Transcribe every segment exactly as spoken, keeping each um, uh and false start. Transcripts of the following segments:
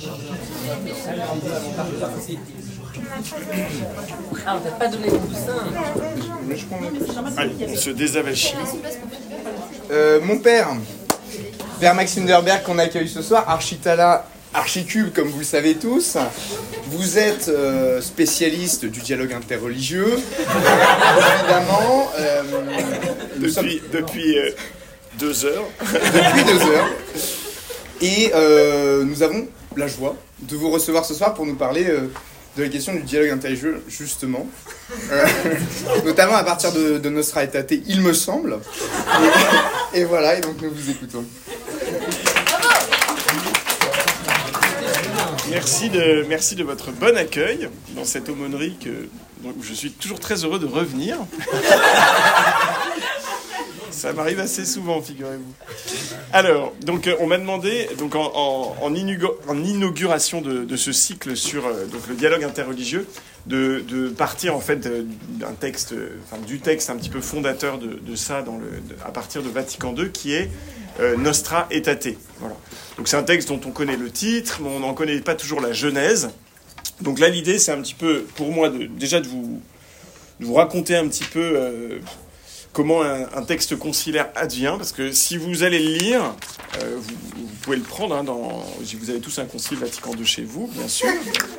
Ah, on t'a pas donné le coussin. Allez, on se désavachit. Euh, mon père, Père Maxime Derberg, qu'on accueille ce soir, Architala, Archicube, comme vous le savez tous. Vous êtes euh, spécialiste du dialogue interreligieux, évidemment. Euh, depuis sommes... depuis euh, deux heures. Depuis deux heures. Et euh, nous avons la joie de vous recevoir ce soir pour nous parler euh, de la question du dialogue interreligieux, justement. Euh, notamment à partir de, de Nostra Aetate, il me semble. Et, et voilà, et donc nous vous écoutons. Merci de, merci de votre bon accueil dans cette aumônerie que, donc, je suis toujours très heureux de revenir. Ça m'arrive assez souvent, figurez-vous. Alors, donc, on m'a demandé, donc, en, en, en, inaugura, en inauguration de, de ce cycle sur euh, donc, le dialogue interreligieux, de, de partir en fait d'un texte, enfin, du texte un petit peu fondateur de, de ça dans le, de, à partir de Vatican deux, qui est euh, Nostra Aetate. Voilà. Donc c'est un texte dont on connaît le titre, mais on n'en connaît pas toujours la genèse. Donc là, l'idée, c'est un petit peu, pour moi, de, déjà de vous, de vous raconter un petit peu euh, comment un, un texte conciliaire advient, parce que si vous allez le lire, euh, vous, vous pouvez le prendre, hein, dans, vous avez tous un concile Vatican deux chez vous, bien sûr.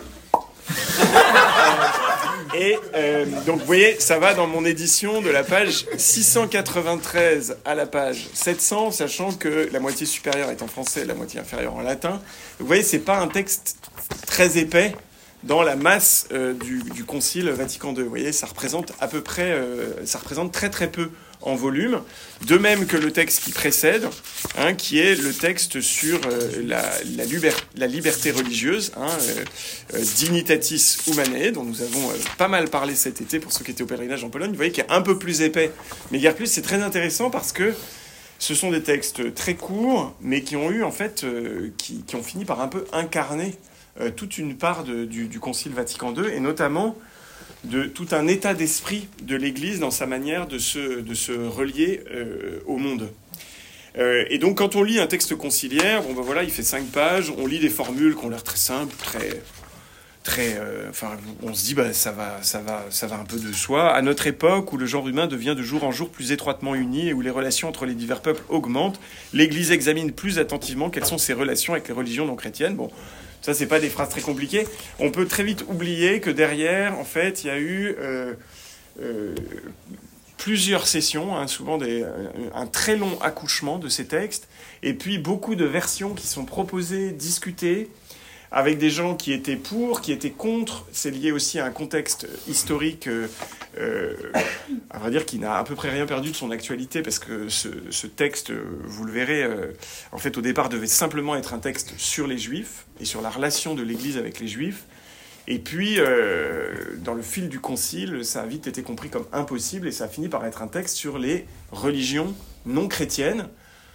Et euh, donc vous voyez, ça va dans mon édition de la page six cent quatre-vingt-treize à la page sept cents, sachant que la moitié supérieure est en français, la moitié inférieure en latin. Donc, vous voyez, c'est pas un texte très épais dans la masse euh, du, du Concile Vatican deux. Vous voyez, ça représente à peu près, euh, ça représente très très peu en volume, de même que le texte qui précède, hein, qui est le texte sur euh, la, la, liber- la liberté religieuse, hein, euh, euh, Dignitatis Humanae, dont nous avons euh, pas mal parlé cet été pour ceux qui étaient au pèlerinage en Pologne. Vous voyez qu'il est un peu plus épais, mais guère plus. C'est très intéressant parce que ce sont des textes très courts, mais qui ont eu en fait, euh, qui, qui ont fini par un peu incarner euh, toute une part de, du, du Concile Vatican deux, et notamment de tout un état d'esprit de l'Église dans sa manière de se, de se relier euh, au monde. Euh, et donc, quand on lit un texte conciliaire, bon ben voilà, il fait cinq pages, on lit des formules qui ont l'air très simples, très, très, euh, enfin, on se dit bah ça va, ça va, ça va un peu de soi. À notre époque, où le genre humain devient de jour en jour plus étroitement uni et où les relations entre les divers peuples augmentent, l'Église examine plus attentivement quelles sont ses relations avec les religions non chrétiennes. Bon. Ça, c'est pas des phrases très compliquées. On peut très vite oublier que derrière, en fait, il y a eu euh, euh, plusieurs sessions, hein, souvent des, un très long accouchement de ces textes, et puis beaucoup de versions qui sont proposées, discutées, avec des gens qui étaient pour, qui étaient contre. C'est lié aussi à un contexte historique, euh, euh, à vrai dire, qui n'a à peu près rien perdu de son actualité, parce que ce, ce texte, vous le verrez, euh, en fait, au départ, devait simplement être un texte sur les Juifs et sur la relation de l'Église avec les Juifs. Et puis, euh, dans le fil du Concile, ça a vite été compris comme impossible, et ça a fini par être un texte sur les religions non chrétiennes,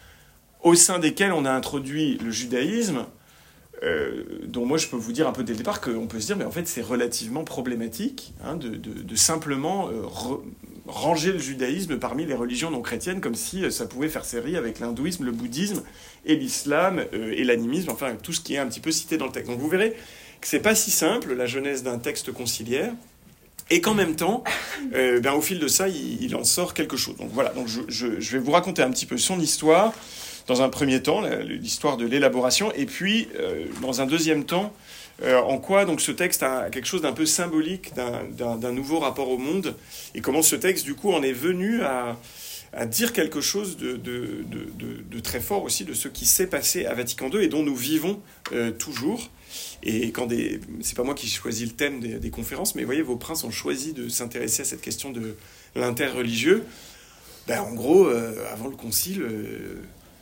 au sein desquelles on a introduit le judaïsme, Euh, dont moi je peux vous dire un peu dès le départ qu'on peut se dire mais en fait c'est relativement problématique, hein, de, de, de simplement euh, re, ranger le judaïsme parmi les religions non chrétiennes, comme si euh, ça pouvait faire série avec l'hindouisme, le bouddhisme et l'islam euh, et l'animisme, enfin tout ce qui est un petit peu cité dans le texte. Donc vous verrez que c'est pas si simple la genèse d'un texte conciliaire, et qu'en même temps euh, ben, au fil de ça il, il en sort quelque chose. Donc voilà, donc je, je, je vais vous raconter un petit peu son histoire dans un premier temps, l'histoire de l'élaboration, et puis, euh, dans un deuxième temps, euh, en quoi donc, ce texte a quelque chose d'un peu symbolique, d'un, d'un, d'un nouveau rapport au monde, et comment ce texte, du coup, en est venu à, à dire quelque chose de, de, de, de, de très fort aussi de ce qui s'est passé à Vatican deux, et dont nous vivons euh, toujours. Et quand des... c'est pas moi qui choisis le thème des, des conférences, mais vous voyez, vos princes ont choisi de s'intéresser à cette question de l'interreligieux. Ben, en gros, euh, avant le concile... Euh,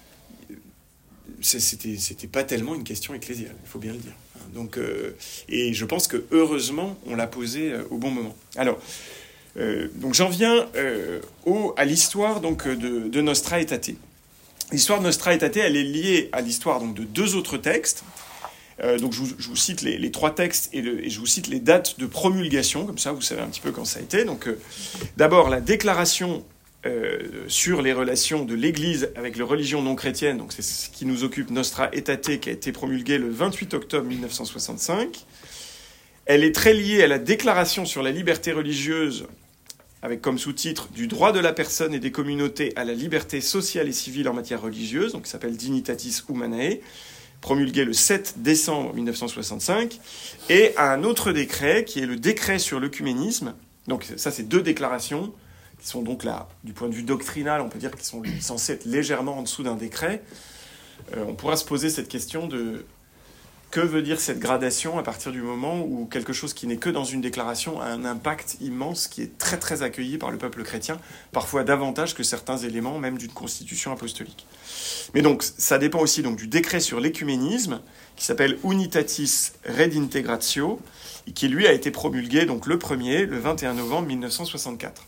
C'était, c'était pas tellement une question ecclésiale, il faut bien le dire. Donc, euh, et je pense que heureusement, on l'a posé euh, au bon moment. Alors, euh, donc j'en viens euh, au, à l'histoire donc, de, de Nostra Aetate. L'histoire de Nostra Aetate, elle est liée à l'histoire donc, de deux autres textes. Euh, donc je vous, je vous cite les, les trois textes et, le, et je vous cite les dates de promulgation, comme ça vous savez un petit peu quand ça a été. Donc, euh, d'abord, la déclaration euh, sur les relations de l'Église avec les religions non chrétiennes, donc c'est ce qui nous occupe, Nostra Aetate, qui a été promulguée le vingt-huit octobre mille neuf cent soixante-cinq. Elle est très liée à la Déclaration sur la liberté religieuse, avec comme sous-titre « Du droit de la personne et des communautés à la liberté sociale et civile en matière religieuse », donc qui s'appelle Dignitatis Humanae, promulgué le sept décembre mille neuf cent soixante-cinq, et à un autre décret, qui est le décret sur l'œcuménisme. Donc ça, c'est deux déclarations, qui sont donc là, du point de vue doctrinal, on peut dire qu'ils sont censés être légèrement en dessous d'un décret. Euh, on pourra se poser cette question de... Que veut dire cette gradation à partir du moment où quelque chose qui n'est que dans une déclaration a un impact immense qui est très très accueilli par le peuple chrétien, parfois davantage que certains éléments même d'une constitution apostolique. Mais donc ça dépend aussi donc du décret sur l'écuménisme qui s'appelle Unitatis Redintegratio et qui lui a été promulgué donc le premier, le vingt et un novembre mille neuf cent soixante-quatre.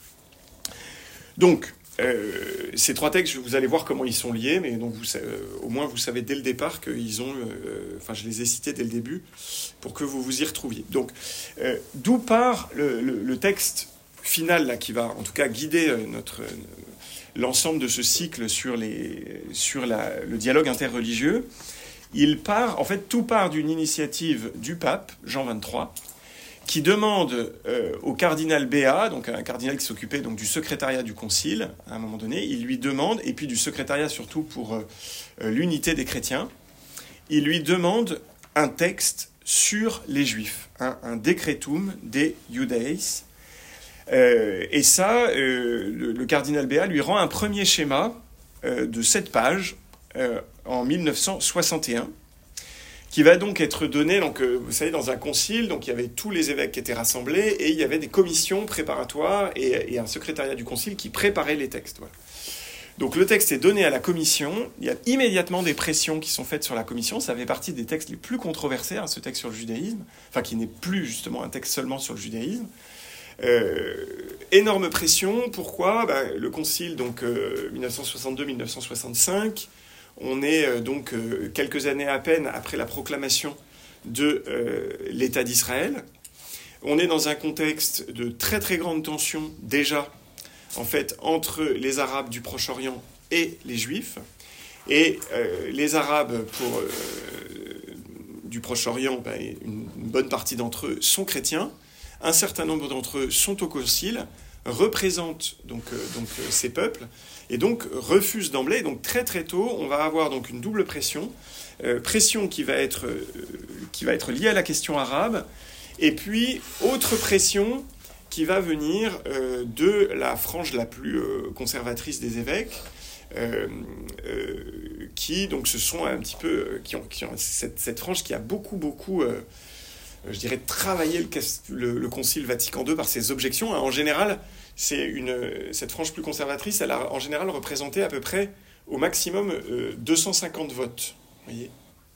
Donc Euh, ces trois textes, vous allez voir comment ils sont liés, mais donc vous, euh, au moins vous savez dès le départ qu'ils ont... Euh, enfin, je les ai cités dès le début pour que vous vous y retrouviez. Donc, euh, d'où part le, le, le texte final, là, qui va en tout cas guider euh, notre, euh, l'ensemble de ce cycle sur, les, sur la, le dialogue interreligieux. Il part, en fait, tout part d'une initiative du pape, Jean vingt-trois, qui demande euh, au cardinal Béat, donc un cardinal qui s'occupait donc du secrétariat du concile, à un moment donné, il lui demande, et puis du secrétariat surtout pour euh, l'unité des chrétiens, il lui demande un texte sur les Juifs, hein, un decretum de Judaeis. Euh, et ça, euh, le, le cardinal Béat lui rend un premier schéma euh, de sept pages euh, en mille neuf cent soixante et un, qui va donc être donné, donc, euh, vous savez, dans un concile, donc il y avait tous les évêques qui étaient rassemblés, et il y avait des commissions préparatoires et, et un secrétariat du concile qui préparait les textes. Voilà. Donc le texte est donné à la commission, il y a immédiatement des pressions qui sont faites sur la commission, ça fait partie des textes les plus controversés, hein, ce texte sur le judaïsme, enfin qui n'est plus justement un texte seulement sur le judaïsme. Euh, énorme pression, pourquoi ben, le concile, donc euh, mille neuf cent soixante-deux mille neuf cent soixante-cinq, on est euh, donc euh, quelques années à peine après la proclamation de euh, l'État d'Israël. On est dans un contexte de très très grande tension déjà, en fait, entre les Arabes du Proche-Orient et les Juifs. Et euh, les Arabes pour, euh, du Proche-Orient, ben, une, une bonne partie d'entre eux sont chrétiens. Un certain nombre d'entre eux sont au concile, représentent donc, euh, donc euh, ces peuples, et donc refusent d'emblée. Donc très très tôt, on va avoir donc une double pression, euh, pression qui va être, euh, qui va être liée à la question arabe, et puis autre pression qui va venir euh, de la frange la plus euh, conservatrice des évêques, euh, euh, qui donc ce sont un petit peu, euh, qui ont, qui ont cette, cette frange qui a beaucoup beaucoup euh, je dirais, travaillé le, le, le Concile Vatican deux par ses objections. En général, c'est une, cette frange plus conservatrice, elle a en général représenté à peu près, au maximum, euh, deux cent cinquante votes. Voyez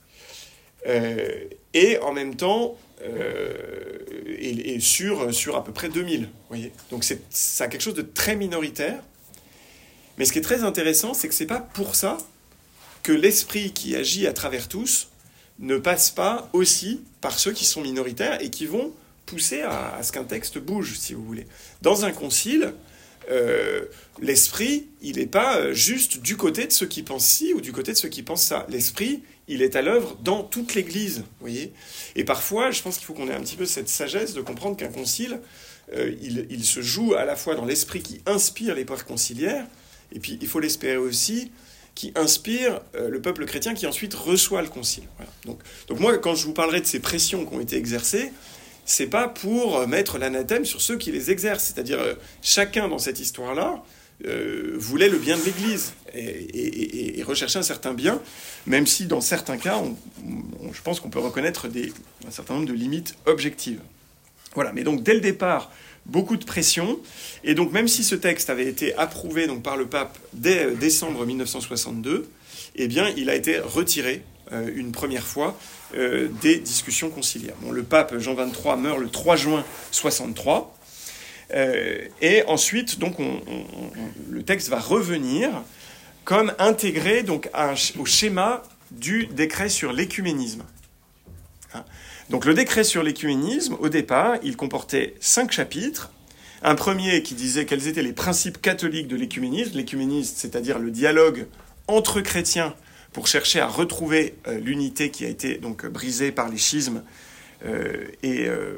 euh, et en même temps, euh, et, et sur, sur à peu près deux mille. Voyez donc c'est, ça a quelque chose de très minoritaire. Mais ce qui est très intéressant, c'est que ce n'est pas pour ça que l'esprit qui agit à travers tous ne passe pas aussi par ceux qui sont minoritaires et qui vont pousser à, à ce qu'un texte bouge, si vous voulez. Dans un concile, euh, l'esprit, il n'est pas juste du côté de ceux qui pensent ci ou du côté de ceux qui pensent ça. L'esprit, il est à l'œuvre dans toute l'Église, vous voyez. Et parfois, je pense qu'il faut qu'on ait un petit peu cette sagesse de comprendre qu'un concile, euh, il, il se joue à la fois dans l'esprit qui inspire les pères conciliaires, et puis il faut l'espérer aussi, qui inspire euh, le peuple chrétien qui ensuite reçoit le concile. Voilà. Donc, donc moi, quand je vous parlerai de ces pressions qui ont été exercées, c'est pas pour mettre l'anathème sur ceux qui les exercent. C'est-à-dire, euh, chacun dans cette histoire-là euh, voulait le bien de l'Église et, et, et, et recherchait un certain bien, même si dans certains cas, on, on, je pense qu'on peut reconnaître des, un certain nombre de limites objectives. Voilà, mais donc dès le départ, beaucoup de pression, et donc même si ce texte avait été approuvé donc, par le pape dès décembre mille neuf cent soixante-deux, eh bien, il a été retiré euh, une première fois euh, des discussions conciliaires. Bon, le pape Jean vingt-trois meurt le trois juin soixante-trois, euh, et ensuite, donc, on, on, on, le texte va revenir comme intégré donc, à un, au schéma du décret sur l'écuménisme. Hein. Donc le décret sur l'écuménisme, au départ, il comportait cinq chapitres Un premier qui disait quels étaient les principes catholiques de l'écuménisme. L'écuménisme, c'est-à-dire le dialogue entre chrétiens pour chercher à retrouver euh, l'unité qui a été donc brisée par les schismes. Euh, et euh,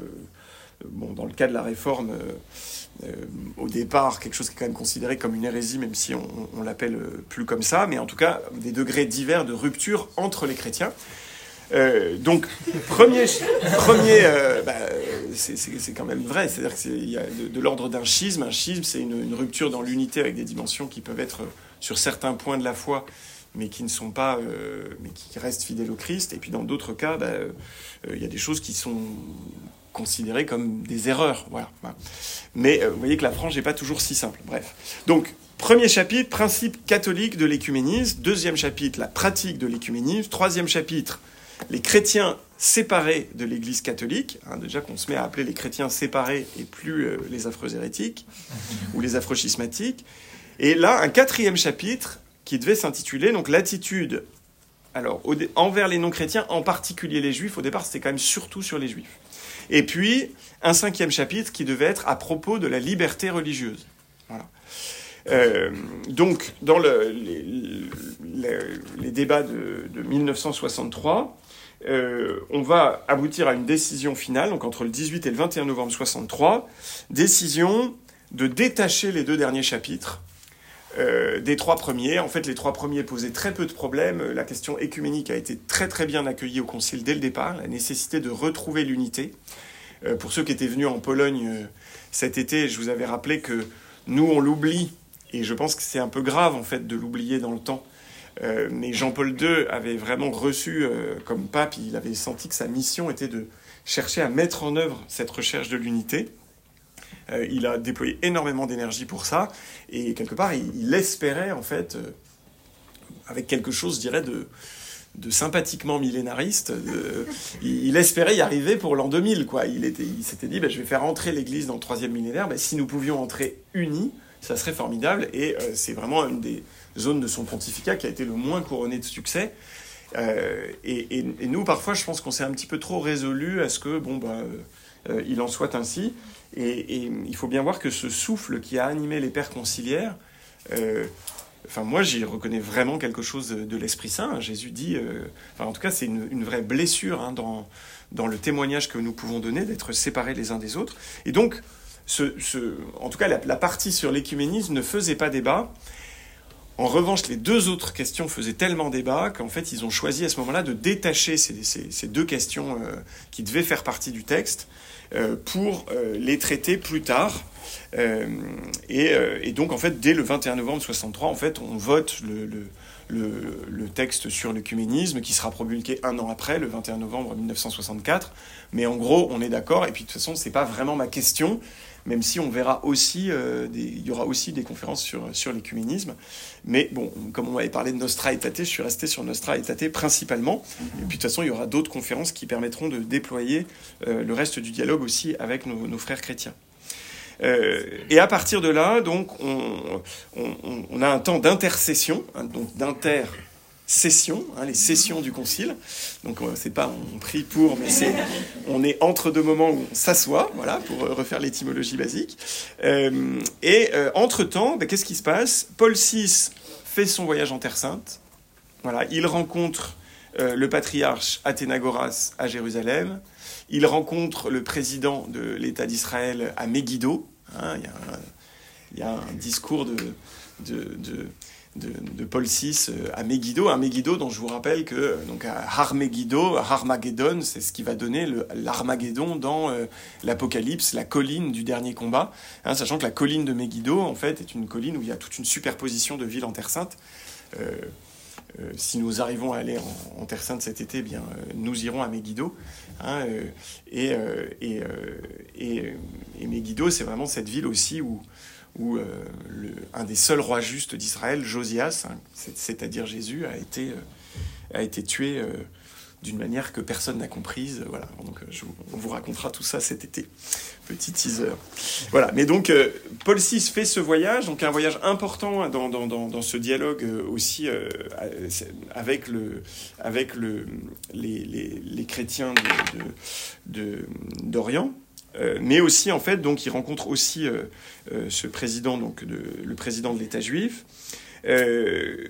bon, dans le cas de la réforme, euh, euh, au départ, quelque chose qui est quand même considéré comme une hérésie, même si on, on l'appelle plus comme ça, mais en tout cas, des degrés divers de rupture entre les chrétiens. Euh, donc, premier, premier euh, bah, c'est, c'est, c'est quand même vrai, c'est-à-dire qu'il y a de, de l'ordre d'un schisme. Un schisme, c'est une, une rupture dans l'unité avec des dimensions qui peuvent être sur certains points de la foi, mais qui ne sont pas, euh, mais qui restent fidèles au Christ. Et puis dans d'autres cas, bah, euh, il y a des choses qui sont considérées comme des erreurs. Voilà. Mais euh, vous voyez que la frange n'est pas toujours si simple. Bref. Donc, premier chapitre, principe catholique de l'écuménisme. Deuxième chapitre, la pratique de l'écuménisme. Troisième chapitre, les chrétiens séparés de l'Église catholique. Hein, déjà qu'on se met à appeler les chrétiens séparés et plus euh, les affreux hérétiques ou les affreux schismatiques. Et là, un quatrième chapitre qui devait s'intituler donc l'attitude alors, au dé- envers les non-chrétiens, en particulier les juifs. Au départ, c'était quand même surtout sur les juifs. Et puis, un cinquième chapitre qui devait être à propos de la liberté religieuse. Voilà. Euh, donc, dans le, les, les, les débats de, de dix-neuf cent soixante-trois, euh, on va aboutir à une décision finale, donc entre le dix-huit et le vingt et un novembre soixante-trois, décision de détacher les deux derniers chapitres Euh, des trois premiers. En fait, les trois premiers posaient très peu de problèmes. La question écuménique a été très très bien accueillie au Concile dès le départ. La nécessité de retrouver l'unité. Euh, pour ceux qui étaient venus en Pologne euh, cet été, je vous avais rappelé que nous, on l'oublie. Et je pense que c'est un peu grave, en fait, de l'oublier dans le temps. Euh, mais Jean-Paul deux avait vraiment reçu euh, comme pape, il avait senti que sa mission était de chercher à mettre en œuvre cette recherche de l'unité. Euh, il a déployé énormément d'énergie pour ça, et quelque part, il, il espérait, en fait, euh, avec quelque chose, je dirais, de, de sympathiquement millénariste, de, il, il espérait y arriver pour l'an deux mille, quoi. Il, était, il s'était dit, bah, je vais faire entrer l'Église dans le troisième millénaire, bah, si nous pouvions entrer unis, ça serait formidable, et euh, c'est vraiment une des zones de son pontificat qui a été le moins couronnée de succès. Euh, et, et, et nous, parfois, je pense qu'on s'est un petit peu trop résolu à ce que, bon, bah, euh, il en soit ainsi. Et, et il faut bien voir que ce souffle qui a animé les pères conciliaires, euh, enfin moi j'y reconnais vraiment quelque chose de, de l'Esprit Saint. Jésus dit, euh, enfin en tout cas c'est une, une vraie blessure hein, dans, dans le témoignage que nous pouvons donner, d'être séparés les uns des autres. Et donc, ce, ce, en tout cas la, la partie sur l'écuménisme ne faisait pas débat. En revanche, les deux autres questions faisaient tellement débat qu'en fait ils ont choisi à ce moment-là de détacher ces, ces, ces deux questions euh, qui devaient faire partie du texte, Euh, pour euh, les traiter plus tard. Euh, et, euh, et donc, en fait, dès le vingt et un novembre soixante-trois, en fait, on vote le, le, le, le texte sur l'écuménisme qui sera promulgué un an après, le vingt et un novembre mille neuf cent soixante-quatre. Mais en gros, on est d'accord. Et puis, de toute façon, c'est pas vraiment ma question, même si on verra aussi, euh, des, il y aura aussi des conférences sur, sur l'écuménisme. Mais bon, comme on avait parlé de Nostra Aetate, je suis resté sur Nostra Aetate principalement. Et puis de toute façon, il y aura d'autres conférences qui permettront de déployer euh, le reste du dialogue aussi avec nos, nos frères chrétiens. Euh, et à partir de là, donc, on, on, on a un temps d'intercession, hein, donc d'intercession, hein, les sessions du concile. Donc euh, c'est pas on prie pour, mais c'est on est entre deux moments où on s'assoit, voilà, pour refaire l'étymologie basique. Euh, et euh, entre temps, ben, qu'est-ce qui se passe ? Paul six fait son voyage en Terre Sainte. Voilà, il rencontre euh, le patriarche Athénagoras à Jérusalem. Il rencontre le président de l'État d'Israël à Megiddo. Hein, il y a un, il y a un discours de, de, de, de, de Paul six à Megiddo. Un Megiddo dont je vous rappelle que donc à Har Megiddo, Harmageddon, c'est ce qui va donner le, l'Armageddon dans euh, l'Apocalypse, la colline du dernier combat. Hein, sachant que la colline de Megiddo, en fait, est une colline où il y a toute une superposition de villes en Terre Sainte. Euh, Euh, si nous arrivons à aller en, en Terre Sainte cet été, eh bien, euh, nous irons à Megiddo. Hein, euh, et, euh, et, euh, et, et Megiddo, c'est vraiment cette ville aussi où, où euh, le, un des seuls rois justes d'Israël, Josias, hein, c'est, c'est-à-dire Jésus, a été, euh, a été tué euh, d'une manière que personne n'a comprise. Voilà. Donc, je, on vous racontera tout ça cet été. Petit teaser. Voilà. Mais donc, euh, Paul six fait ce voyage, donc un voyage important dans, dans, dans, dans ce dialogue aussi euh, avec, le, avec le, les, les, les chrétiens de, de, de, d'Orient. Euh, mais aussi, en fait, donc, il rencontre aussi euh, euh, ce président, donc, de, le président de l'État juif. Euh,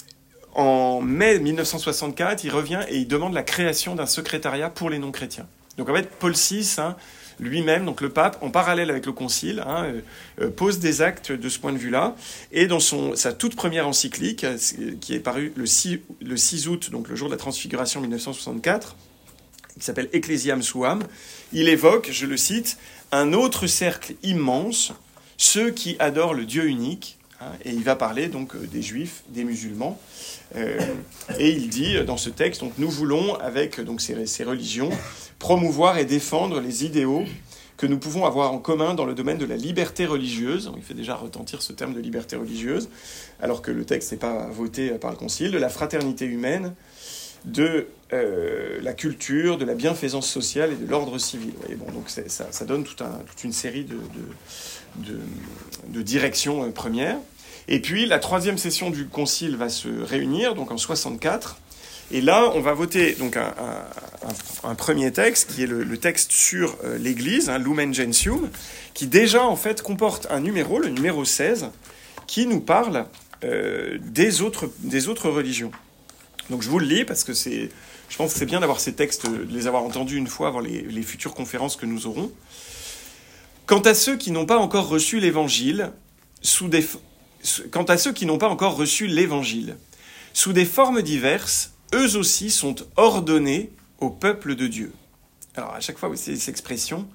en mai mille neuf cent soixante-quatre, il revient et il demande la création d'un secrétariat pour les non-chrétiens. Donc, en fait, Paul six, hein, lui-même, donc le pape, en parallèle avec le concile, hein, euh, pose des actes de ce point de vue-là. Et dans son, sa toute première encyclique, qui est parue le six, le six août, donc le jour de la transfiguration mille neuf cent soixante-quatre, qui s'appelle Ecclesiam Suam, il évoque, je le cite, un autre cercle immense, ceux qui adorent le Dieu unique, hein, et il va parler donc des Juifs, des musulmans, euh, et il dit dans ce texte, donc nous voulons, avec donc ces, ces religions, promouvoir et défendre les idéaux que nous pouvons avoir en commun dans le domaine de la liberté religieuse. Il fait déjà retentir ce terme de liberté religieuse, alors que le texte n'est pas voté par le Concile, de la fraternité humaine, de euh, la culture, de la bienfaisance sociale et de l'ordre civil. Et bon, donc c'est, ça, ça donne tout un, toute une série de, de, de, de directions euh, premières. Et puis la troisième session du Concile va se réunir, donc en soixante-quatre. Et là, on va voter donc un, un, un, un premier texte, qui est le, le texte sur euh, l'Église, hein, Lumen Gentium, qui déjà, en fait, comporte un numéro, le numéro seize, qui nous parle euh, des, autres, des autres religions. Donc je vous le lis, parce que c'est, je pense que c'est bien d'avoir ces textes, de les avoir entendus une fois avant les, les futures conférences que nous aurons. Quant à ceux qui n'ont pas encore reçu l'Évangile, sous des... Quant à ceux qui n'ont pas encore reçu l'Évangile, sous des formes diverses, eux aussi sont ordonnés au peuple de Dieu. Alors, à chaque fois, c'est cette expression,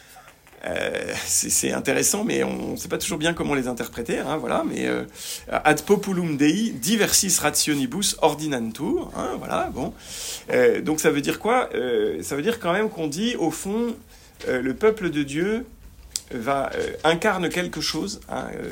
euh, c'est, c'est intéressant, mais on ne sait pas toujours bien comment les interpréter. Hein, voilà, mais euh, ad populum Dei diversis rationibus ordinantur. Hein, voilà, bon. Euh, donc, ça veut dire quoi ? euh, Ça veut dire quand même qu'on dit, au fond, euh, le peuple de Dieu va, euh, incarne quelque chose, hein, euh,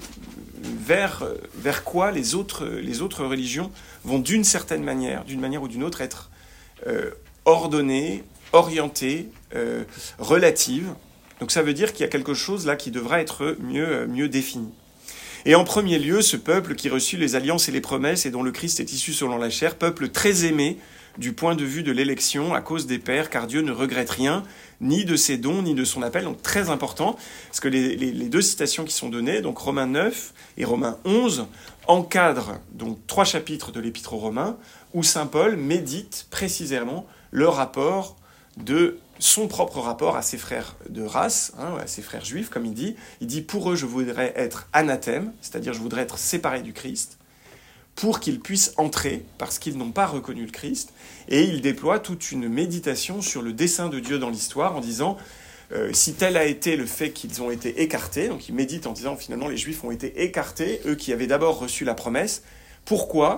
vers, vers quoi les autres, les autres religions vont d'une certaine manière, d'une manière ou d'une autre, être euh, ordonnées, orientées, euh, relatives. Donc ça veut dire qu'il y a quelque chose là qui devra être mieux, mieux défini. Et en premier lieu, ce peuple qui reçut les alliances et les promesses et dont le Christ est issu selon la chair, peuple très aimé du point de vue de l'élection à cause des pères, car Dieu ne regrette rien, ni de ses dons, ni de son appel. Donc très important, parce que les, les, les deux citations qui sont données, donc Romains neuf et Romains onze, encadrent donc trois chapitres de l'Épître aux Romains, où saint Paul médite précisément le rapport de son propre rapport à ses frères de race, hein, à ses frères juifs, comme il dit. Il dit « Pour eux, je voudrais être anathème », c'est-à-dire je voudrais être séparé du Christ, pour qu'ils puissent entrer, parce qu'ils n'ont pas reconnu le Christ. Et il déploie toute une méditation sur le dessein de Dieu dans l'histoire, en disant euh, si tel a été le fait qu'ils ont été écartés, donc il médite en disant finalement les Juifs ont été écartés, eux qui avaient d'abord reçu la promesse. Pourquoi ?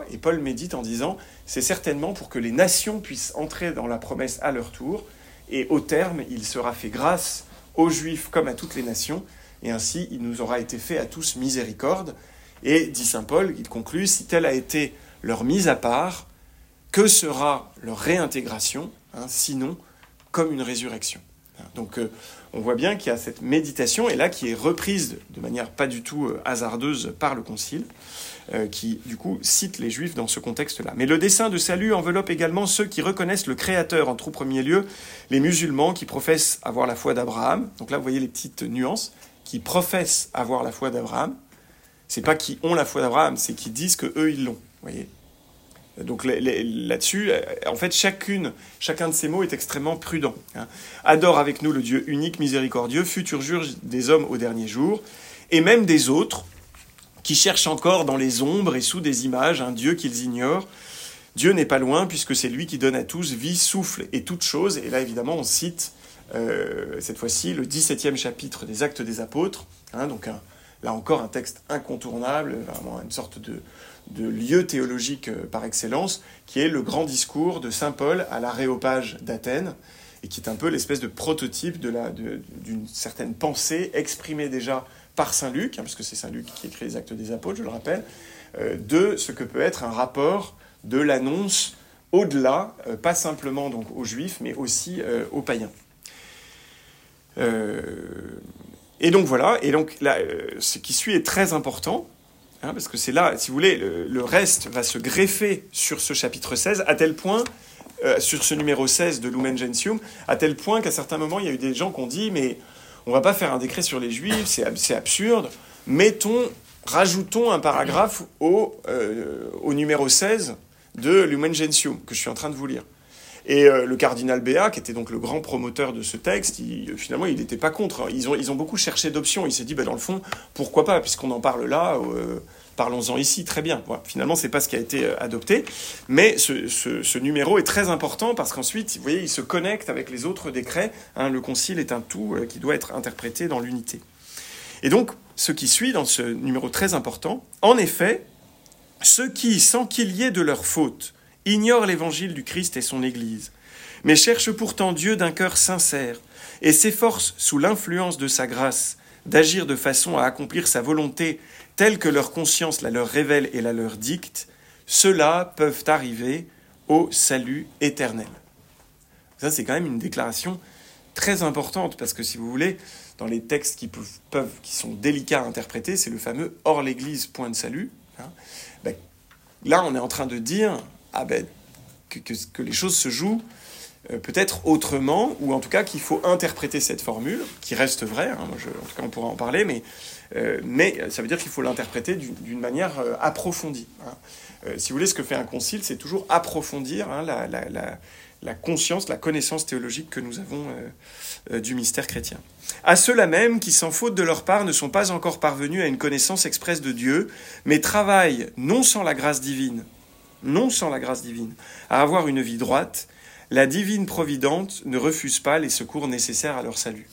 Et Paul médite en disant c'est certainement pour que les nations puissent entrer dans la promesse à leur tour, et au terme, il sera fait grâce aux Juifs comme à toutes les nations, et ainsi il nous aura été fait à tous miséricorde. Et, dit saint Paul, il conclut, si telle a été leur mise à part, que sera leur réintégration, hein, sinon comme une résurrection. Donc euh, on voit bien qu'il y a cette méditation, et là qui est reprise de manière pas du tout euh, hasardeuse par le Concile, euh, qui du coup cite les Juifs dans ce contexte-là. Mais le dessein de salut enveloppe également ceux qui reconnaissent le Créateur, en tout premier lieu, les musulmans qui professent avoir la foi d'Abraham. Donc là vous voyez les petites nuances, qui professent avoir la foi d'Abraham. C'est pas qui ont la foi d'Abraham, c'est qui disent que eux ils l'ont. Voyez. Donc là-dessus, en fait, chacune, chacun de ces mots est extrêmement prudent. Hein. Adore avec nous le Dieu unique, miséricordieux, futur juge des hommes au dernier jour, et même des autres qui cherchent encore dans les ombres et sous des images un Dieu qu'ils ignorent. Dieu n'est pas loin puisque c'est lui qui donne à tous vie, souffle et toutes choses. Et là, évidemment, on cite euh, cette fois-ci le dix-septième chapitre des Actes des Apôtres, hein, donc un là encore, un texte incontournable, vraiment une sorte de, de lieu théologique par excellence, qui est le grand discours de saint Paul à l'Aréopage d'Athènes, et qui est un peu l'espèce de prototype de la, de, d'une certaine pensée exprimée déjà par saint Luc, hein, puisque c'est saint Luc qui écrit les Actes des Apôtres, je le rappelle, euh, de ce que peut être un rapport de l'annonce au-delà, euh, pas simplement donc, aux Juifs, mais aussi euh, aux païens. Euh... Et donc voilà, et donc là, euh, ce qui suit est très important, hein, parce que c'est là, si vous voulez, le, le reste va se greffer sur ce chapitre seize, à tel point euh, sur ce numéro seize de Lumen Gentium, à tel point qu'à certains moments, il y a eu des gens qui ont dit « mais on ne va pas faire un décret sur les Juifs, c'est, c'est absurde, mettons, rajoutons un paragraphe au, euh, au numéro seize de Lumen Gentium, que je suis en train de vous lire ». Et euh, le cardinal Béat, qui était donc le grand promoteur de ce texte, il, finalement, il n'était pas contre. Ils ont, ils ont beaucoup cherché d'options. Il s'est dit, bah, dans le fond, pourquoi pas, puisqu'on en parle là, euh, parlons-en ici, très bien. Voilà. Finalement, c'est pas ce qui a été adopté. Mais ce, ce, ce numéro est très important parce qu'ensuite, vous voyez, il se connecte avec les autres décrets. Hein, le concile est un tout euh, qui doit être interprété dans l'unité. Et donc, ce qui suit dans ce numéro très important, en effet, ceux qui, sans qu'il y ait de leur faute, ignorent l'évangile du Christ et son Église, mais cherchent pourtant Dieu d'un cœur sincère et s'efforcent, sous l'influence de sa grâce, d'agir de façon à accomplir sa volonté telle que leur conscience la leur révèle et la leur dicte, ceux-là peuvent arriver au salut éternel. Ça, c'est quand même une déclaration très importante, parce que si vous voulez, dans les textes qui, peuvent, peuvent, qui sont délicats à interpréter, c'est le fameux « hors l'Église, point de salut hein ». Ben, là, on est en train de dire ah ben, que, que, que les choses se jouent euh, peut-être autrement, ou en tout cas qu'il faut interpréter cette formule, qui reste vraie, hein, moi je, en tout cas on pourra en parler, mais, euh, mais ça veut dire qu'il faut l'interpréter d'une, d'une manière euh, approfondie. Hein. Euh, si vous voulez, ce que fait un concile, c'est toujours approfondir hein, la, la, la, la conscience, la connaissance théologique que nous avons euh, euh, du mystère chrétien. À ceux-là même qui, sans faute de leur part, ne sont pas encore parvenus à une connaissance expresse de Dieu, mais travaillent, non sans la grâce divine, non sans la grâce divine, à avoir une vie droite, la divine providence ne refuse pas les secours nécessaires à leur salut.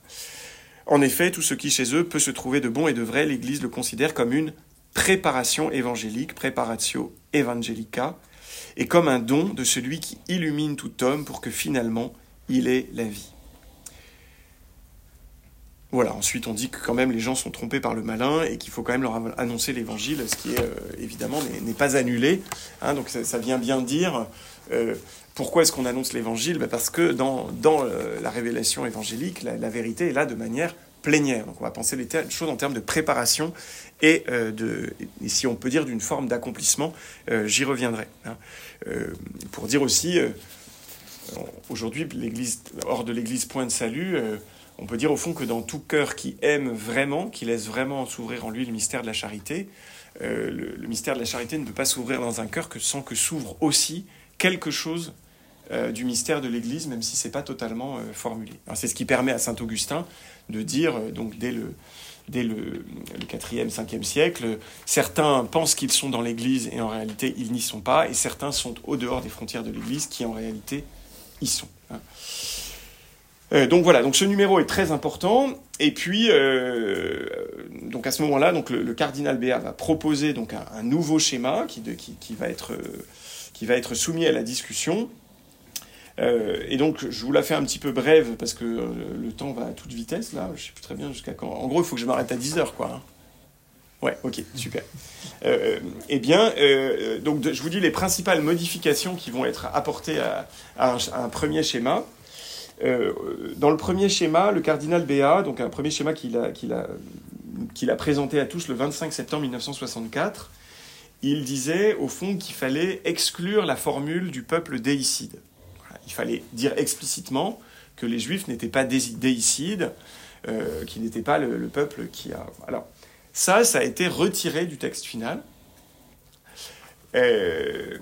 En effet, tout ce qui chez eux peut se trouver de bon et de vrai, l'Église le considère comme une préparation évangélique, préparatio evangelica, et comme un don de celui qui illumine tout homme pour que finalement il ait la vie. Voilà, ensuite on dit que quand même les gens sont trompés par le malin et qu'il faut quand même leur annoncer l'évangile, ce qui est euh, évidemment n'est, n'est pas annulé. Hein, donc ça, ça vient bien dire euh, pourquoi est-ce qu'on annonce l'évangile ben parce que dans, dans euh, la révélation évangélique, la, la vérité est là de manière plénière. Donc on va penser les ter- choses en termes de préparation et, euh, de, et si on peut dire d'une forme d'accomplissement, euh, j'y reviendrai. Hein. Euh, pour dire aussi, euh, aujourd'hui, l'Église, hors de l'Église, point de salut, euh, on peut dire au fond que dans tout cœur qui aime vraiment, qui laisse vraiment s'ouvrir en lui le mystère de la charité, euh, le, le mystère de la charité ne peut pas s'ouvrir dans un cœur que sans que s'ouvre aussi quelque chose euh, du mystère de l'Église, même si c'est pas totalement euh, formulé. Alors, c'est ce qui permet à saint Augustin de dire, euh, donc dès le dès le, le quatrième, cinquième siècle, certains pensent qu'ils sont dans l'Église et en réalité ils n'y sont pas, et certains sont au dehors des frontières de l'Église qui en réalité y sont. Hein. Euh, donc voilà, donc ce numéro est très important. Et puis, euh, donc à ce moment-là, donc le, le cardinal Béat va proposer donc un, un nouveau schéma qui, de, qui, qui, va être, euh, qui va être soumis à la discussion. Euh, et donc, je vous la fais un petit peu brève parce que euh, le temps va à toute vitesse. Là, je sais plus très bien jusqu'à quand. En gros, il faut que je m'arrête à dix heures, quoi. Hein. Ouais, ok, super. Euh, eh bien, euh, donc de, je vous dis les principales modifications qui vont être apportées à, à, un, à un premier schéma. Euh, dans le premier schéma, le cardinal Béat, donc un premier schéma qu'il a, qu'il a, qu'il a présenté à tous le vingt-cinq septembre mille neuf cent soixante-quatre, il disait au fond qu'il fallait exclure la formule du peuple déicide. Voilà, il fallait dire explicitement que les Juifs n'étaient pas déicides, euh, qu'ils n'étaient pas le, le peuple qui a... Alors, ça, ça a été retiré du texte final. Euh,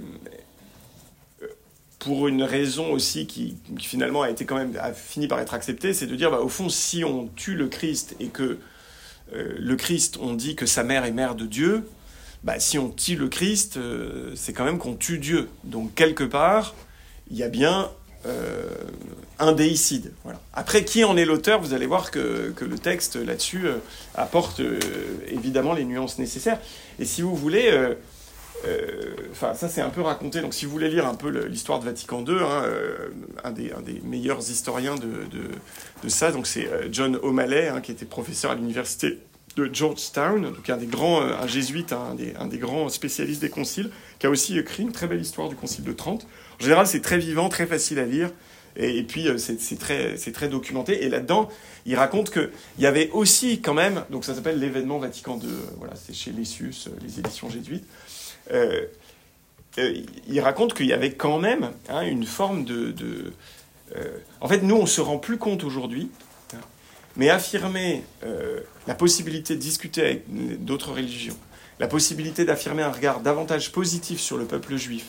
pour une raison aussi qui, qui finalement a été quand même a fini par être acceptée, c'est de dire bah, au fond si on tue le Christ et que euh, le Christ on dit que sa mère est mère de Dieu, bah, si on tue le Christ euh, c'est quand même qu'on tue Dieu. Donc quelque part il y a bien euh, un déicide. Voilà. Après qui en est l'auteur, vous allez voir que, que le texte là-dessus euh, apporte euh, évidemment les nuances nécessaires. Et si vous voulez euh, Enfin, euh, ça c'est un peu raconté. Donc, si vous voulez lire un peu le, l'histoire de Vatican deux, hein, euh, un, des, un des meilleurs historiens de, de, de ça, donc c'est euh, John O'Malley, hein, qui était professeur à l'université de Georgetown, donc un des grands, euh, un jésuite, hein, un, des, un des grands spécialistes des conciles, qui a aussi écrit une très belle histoire du concile de Trente. En général, c'est très vivant, très facile à lire, et, et puis euh, c'est, c'est, très, c'est très documenté. Et là-dedans, il raconte qu'il y avait aussi quand même, donc ça s'appelle l'événement Vatican deux, euh, voilà, c'est chez Lessius, euh, les éditions jésuites. Euh, euh, il raconte qu'il y avait quand même hein, une forme de... de euh, en fait, nous, on se rend plus compte aujourd'hui, hein, mais affirmer euh, la possibilité de discuter avec d'autres religions, la possibilité d'affirmer un regard davantage positif sur le peuple juif,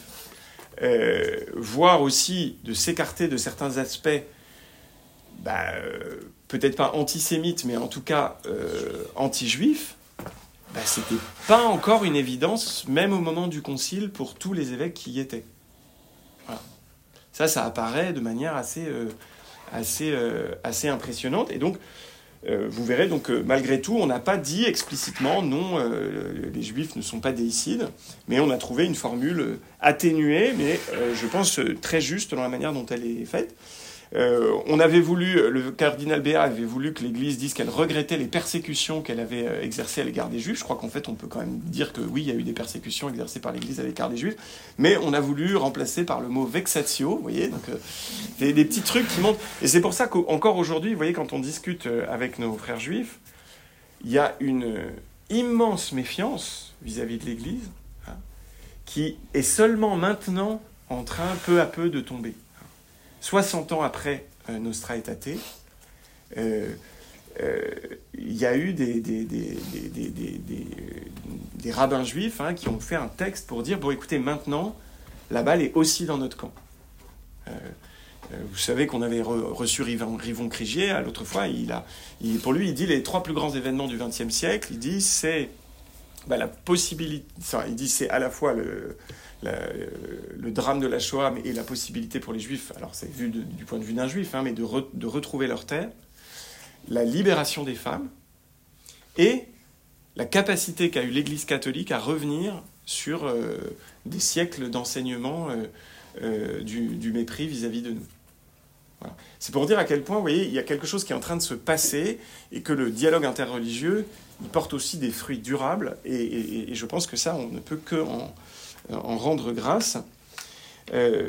euh, voire aussi de s'écarter de certains aspects, bah, euh, peut-être pas antisémites, mais en tout cas euh, anti-juifs, bah, c'était pas encore une évidence, même au moment du concile, pour tous les évêques qui y étaient. Voilà. Ça, ça apparaît de manière assez, euh, assez, euh, assez impressionnante. Et donc, euh, vous verrez, donc, euh, malgré tout, on n'a pas dit explicitement non, euh, les Juifs ne sont pas déicides, mais on a trouvé une formule atténuée, mais euh, je pense très juste dans la manière dont elle est faite. Euh, on avait voulu, le cardinal Béat avait voulu que l'Église dise qu'elle regrettait les persécutions qu'elle avait euh, exercées à l'égard des Juifs. Je crois qu'en fait, on peut quand même dire que oui, il y a eu des persécutions exercées par l'Église à l'égard des Juifs, mais on a voulu remplacer par le mot vexatio, vous voyez, donc euh, des, des petits trucs qui montrent. Et c'est pour ça qu'encore aujourd'hui, vous voyez, quand on discute avec nos frères juifs, il y a une immense méfiance vis-à-vis de l'Église, hein, qui est seulement maintenant en train, peu à peu, de tomber. soixante ans après euh, Nostra Aetate, euh, euh, il y a eu des, des, des, des, des, des, des, des rabbins juifs hein, qui ont fait un texte pour dire « Bon, écoutez, maintenant, la balle est aussi dans notre camp. Euh, » euh, Vous savez qu'on avait re- reçu Rivon, Rivon Krigier, à l'autre fois, il a, il, pour lui, il dit les trois plus grands événements du vingtième siècle, il dit c'est bah, la possibilité, enfin, il dit c'est à la fois le... La, le drame de la Shoah et la possibilité pour les Juifs, alors c'est vu de, du point de vue d'un Juif, hein, mais de, re, de retrouver leur terre, la libération des femmes et la capacité qu'a eu l'Église catholique à revenir sur euh, des siècles d'enseignement euh, euh, du, du mépris vis-à-vis de nous. Voilà. C'est pour dire à quel point, vous voyez, il y a quelque chose qui est en train de se passer et que le dialogue interreligieux, il porte aussi des fruits durables et, et, et je pense que ça, on ne peut que en en rendre grâce. Euh,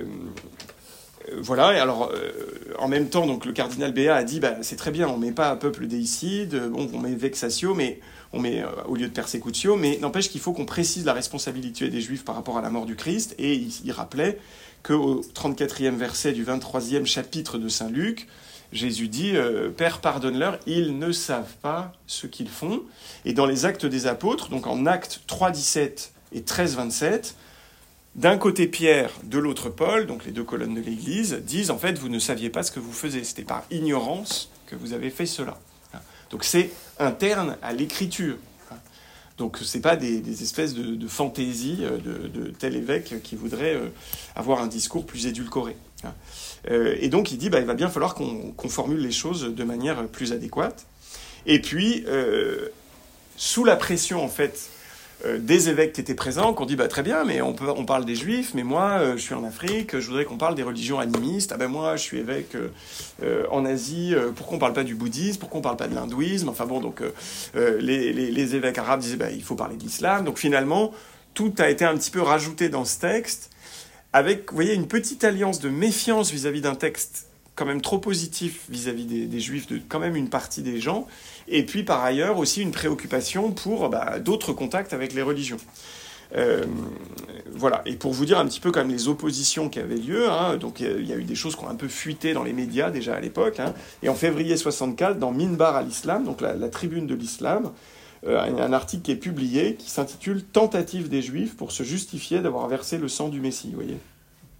voilà, et alors, euh, en même temps, donc, le cardinal Béat a dit, bah, c'est très bien, on ne met pas peuple déicide, bon, on met vexatio, mais on met euh, au lieu de persecutio, mais n'empêche qu'il faut qu'on précise la responsabilité des Juifs par rapport à la mort du Christ, et il, il rappelait qu'au trente-quatrième verset du vingt-troisième chapitre de Saint Luc, Jésus dit euh, « Père, pardonne-leur, ils ne savent pas ce qu'ils font ». Et dans les Actes des Apôtres, donc en Actes trois dix-sept et treize vingt-sept, d'un côté Pierre, de l'autre Paul, donc les deux colonnes de l'Église, disent en fait vous ne saviez pas ce que vous faisiez, c'était par ignorance que vous avez fait cela. Donc c'est interne à l'Écriture. Donc c'est pas des, des espèces de, de fantaisies de, de tel évêque qui voudrait avoir un discours plus édulcoré. Et donc il dit bah, il va bien falloir qu'on, qu'on formule les choses de manière plus adéquate. Et puis euh, sous la pression en fait Euh, des évêques qui étaient présents, qu'on dit bah, très bien, mais on, peut, on parle des Juifs, mais moi, euh, je suis en Afrique, je voudrais qu'on parle des religions animistes. Ah ben moi, je suis évêque euh, euh, en Asie, euh, pourquoi on parle pas du bouddhisme, pourquoi on parle pas de l'hindouisme. Enfin bon, donc euh, les, les, les évêques arabes disaient bah, il faut parler de l'islam. Donc finalement, tout a été un petit peu rajouté dans ce texte, avec, vous voyez, une petite alliance de méfiance vis-à-vis d'un texte quand même trop positif vis-à-vis des, des Juifs, de quand même une partie des gens, et puis par ailleurs aussi une préoccupation pour bah, d'autres contacts avec les religions. Euh, voilà, et pour vous dire un petit peu quand même les oppositions qui avaient lieu, hein, donc il y a eu des choses qui ont un peu fuité dans les médias déjà à l'époque, hein, et en février soixante-quatre, dans Minbar à l'Islam, donc la, la tribune de l'Islam, euh, un, un article qui est publié qui s'intitule « Tentative des Juifs pour se justifier d'avoir versé le sang du Messie », vous voyez.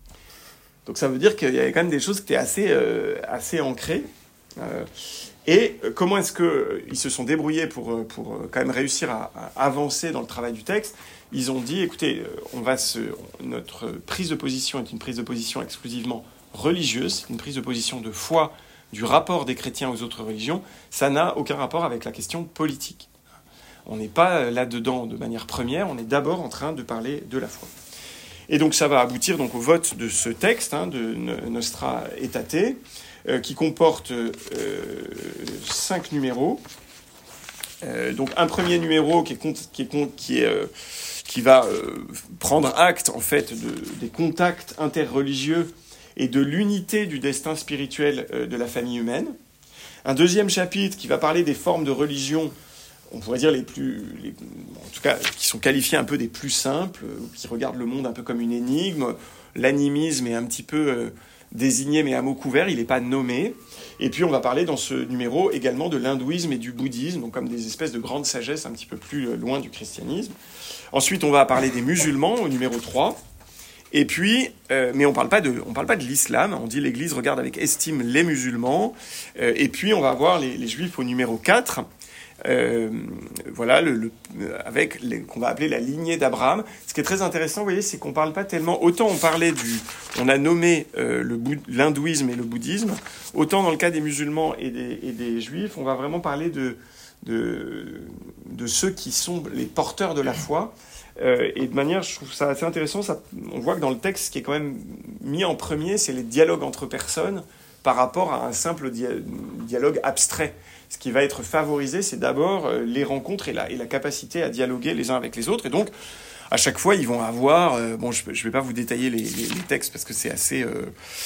Donc ça veut dire qu'il y avait quand même des choses qui étaient assez, euh, assez ancrées. Euh, et comment est-ce qu'ils se sont débrouillés pour, pour quand même réussir à, à avancer dans le travail du texte ? Ils ont dit, écoutez, on va se, notre prise de position est une prise de position exclusivement religieuse, une prise de position de foi du rapport des chrétiens aux autres religions. Ça n'a aucun rapport avec la question politique. On n'est pas là-dedans de manière première, on est d'abord en train de parler de la foi. Et donc ça va aboutir donc au vote de ce texte, hein, de Nostra Aetate, euh, qui comporte euh, cinq numéros. Euh, donc un premier numéro qui, est, qui, est, qui, est, euh, qui va euh, prendre acte en fait de, des contacts interreligieux et de l'unité du destin spirituel euh, de la famille humaine. Un deuxième chapitre qui va parler des formes de religion on pourrait dire les plus, les, en tout cas, qui sont qualifiés un peu des plus simples, qui regardent le monde un peu comme une énigme. L'animisme est un petit peu euh, désigné, mais à mot couvert, il n'est pas nommé. Et puis, on va parler dans ce numéro également de l'hindouisme et du bouddhisme, donc comme des espèces de grandes sagesses un petit peu plus loin du christianisme. Ensuite, on va parler des musulmans au numéro trois. Et puis, euh, mais on parle pas de, on parle pas de l'islam. On dit l'Église regarde avec estime les musulmans. Euh, et puis, on va avoir les, les juifs au numéro quatre. Euh, voilà, le, le, avec les, qu'on va appeler la lignée d'Abraham. Ce qui est très intéressant, vous voyez, c'est qu'on parle pas tellement. Autant on parlait du, on a nommé euh, le, l'hindouisme et le bouddhisme. Autant dans le cas des musulmans et des, et des juifs, on va vraiment parler de, de, de ceux qui sont les porteurs de la foi. Euh, et de manière, je trouve ça assez intéressant. Ça, on voit que dans le texte, ce qui est quand même mis en premier, c'est les dialogues entre personnes par rapport à un simple dia- dialogue abstrait. Ce qui va être favorisé, c'est d'abord les rencontres et la, et la capacité à dialoguer les uns avec les autres. Et donc, à chaque fois, ils vont avoir... Euh, bon, je ne vais pas vous détailler les, les, les textes parce que c'est assez... Euh,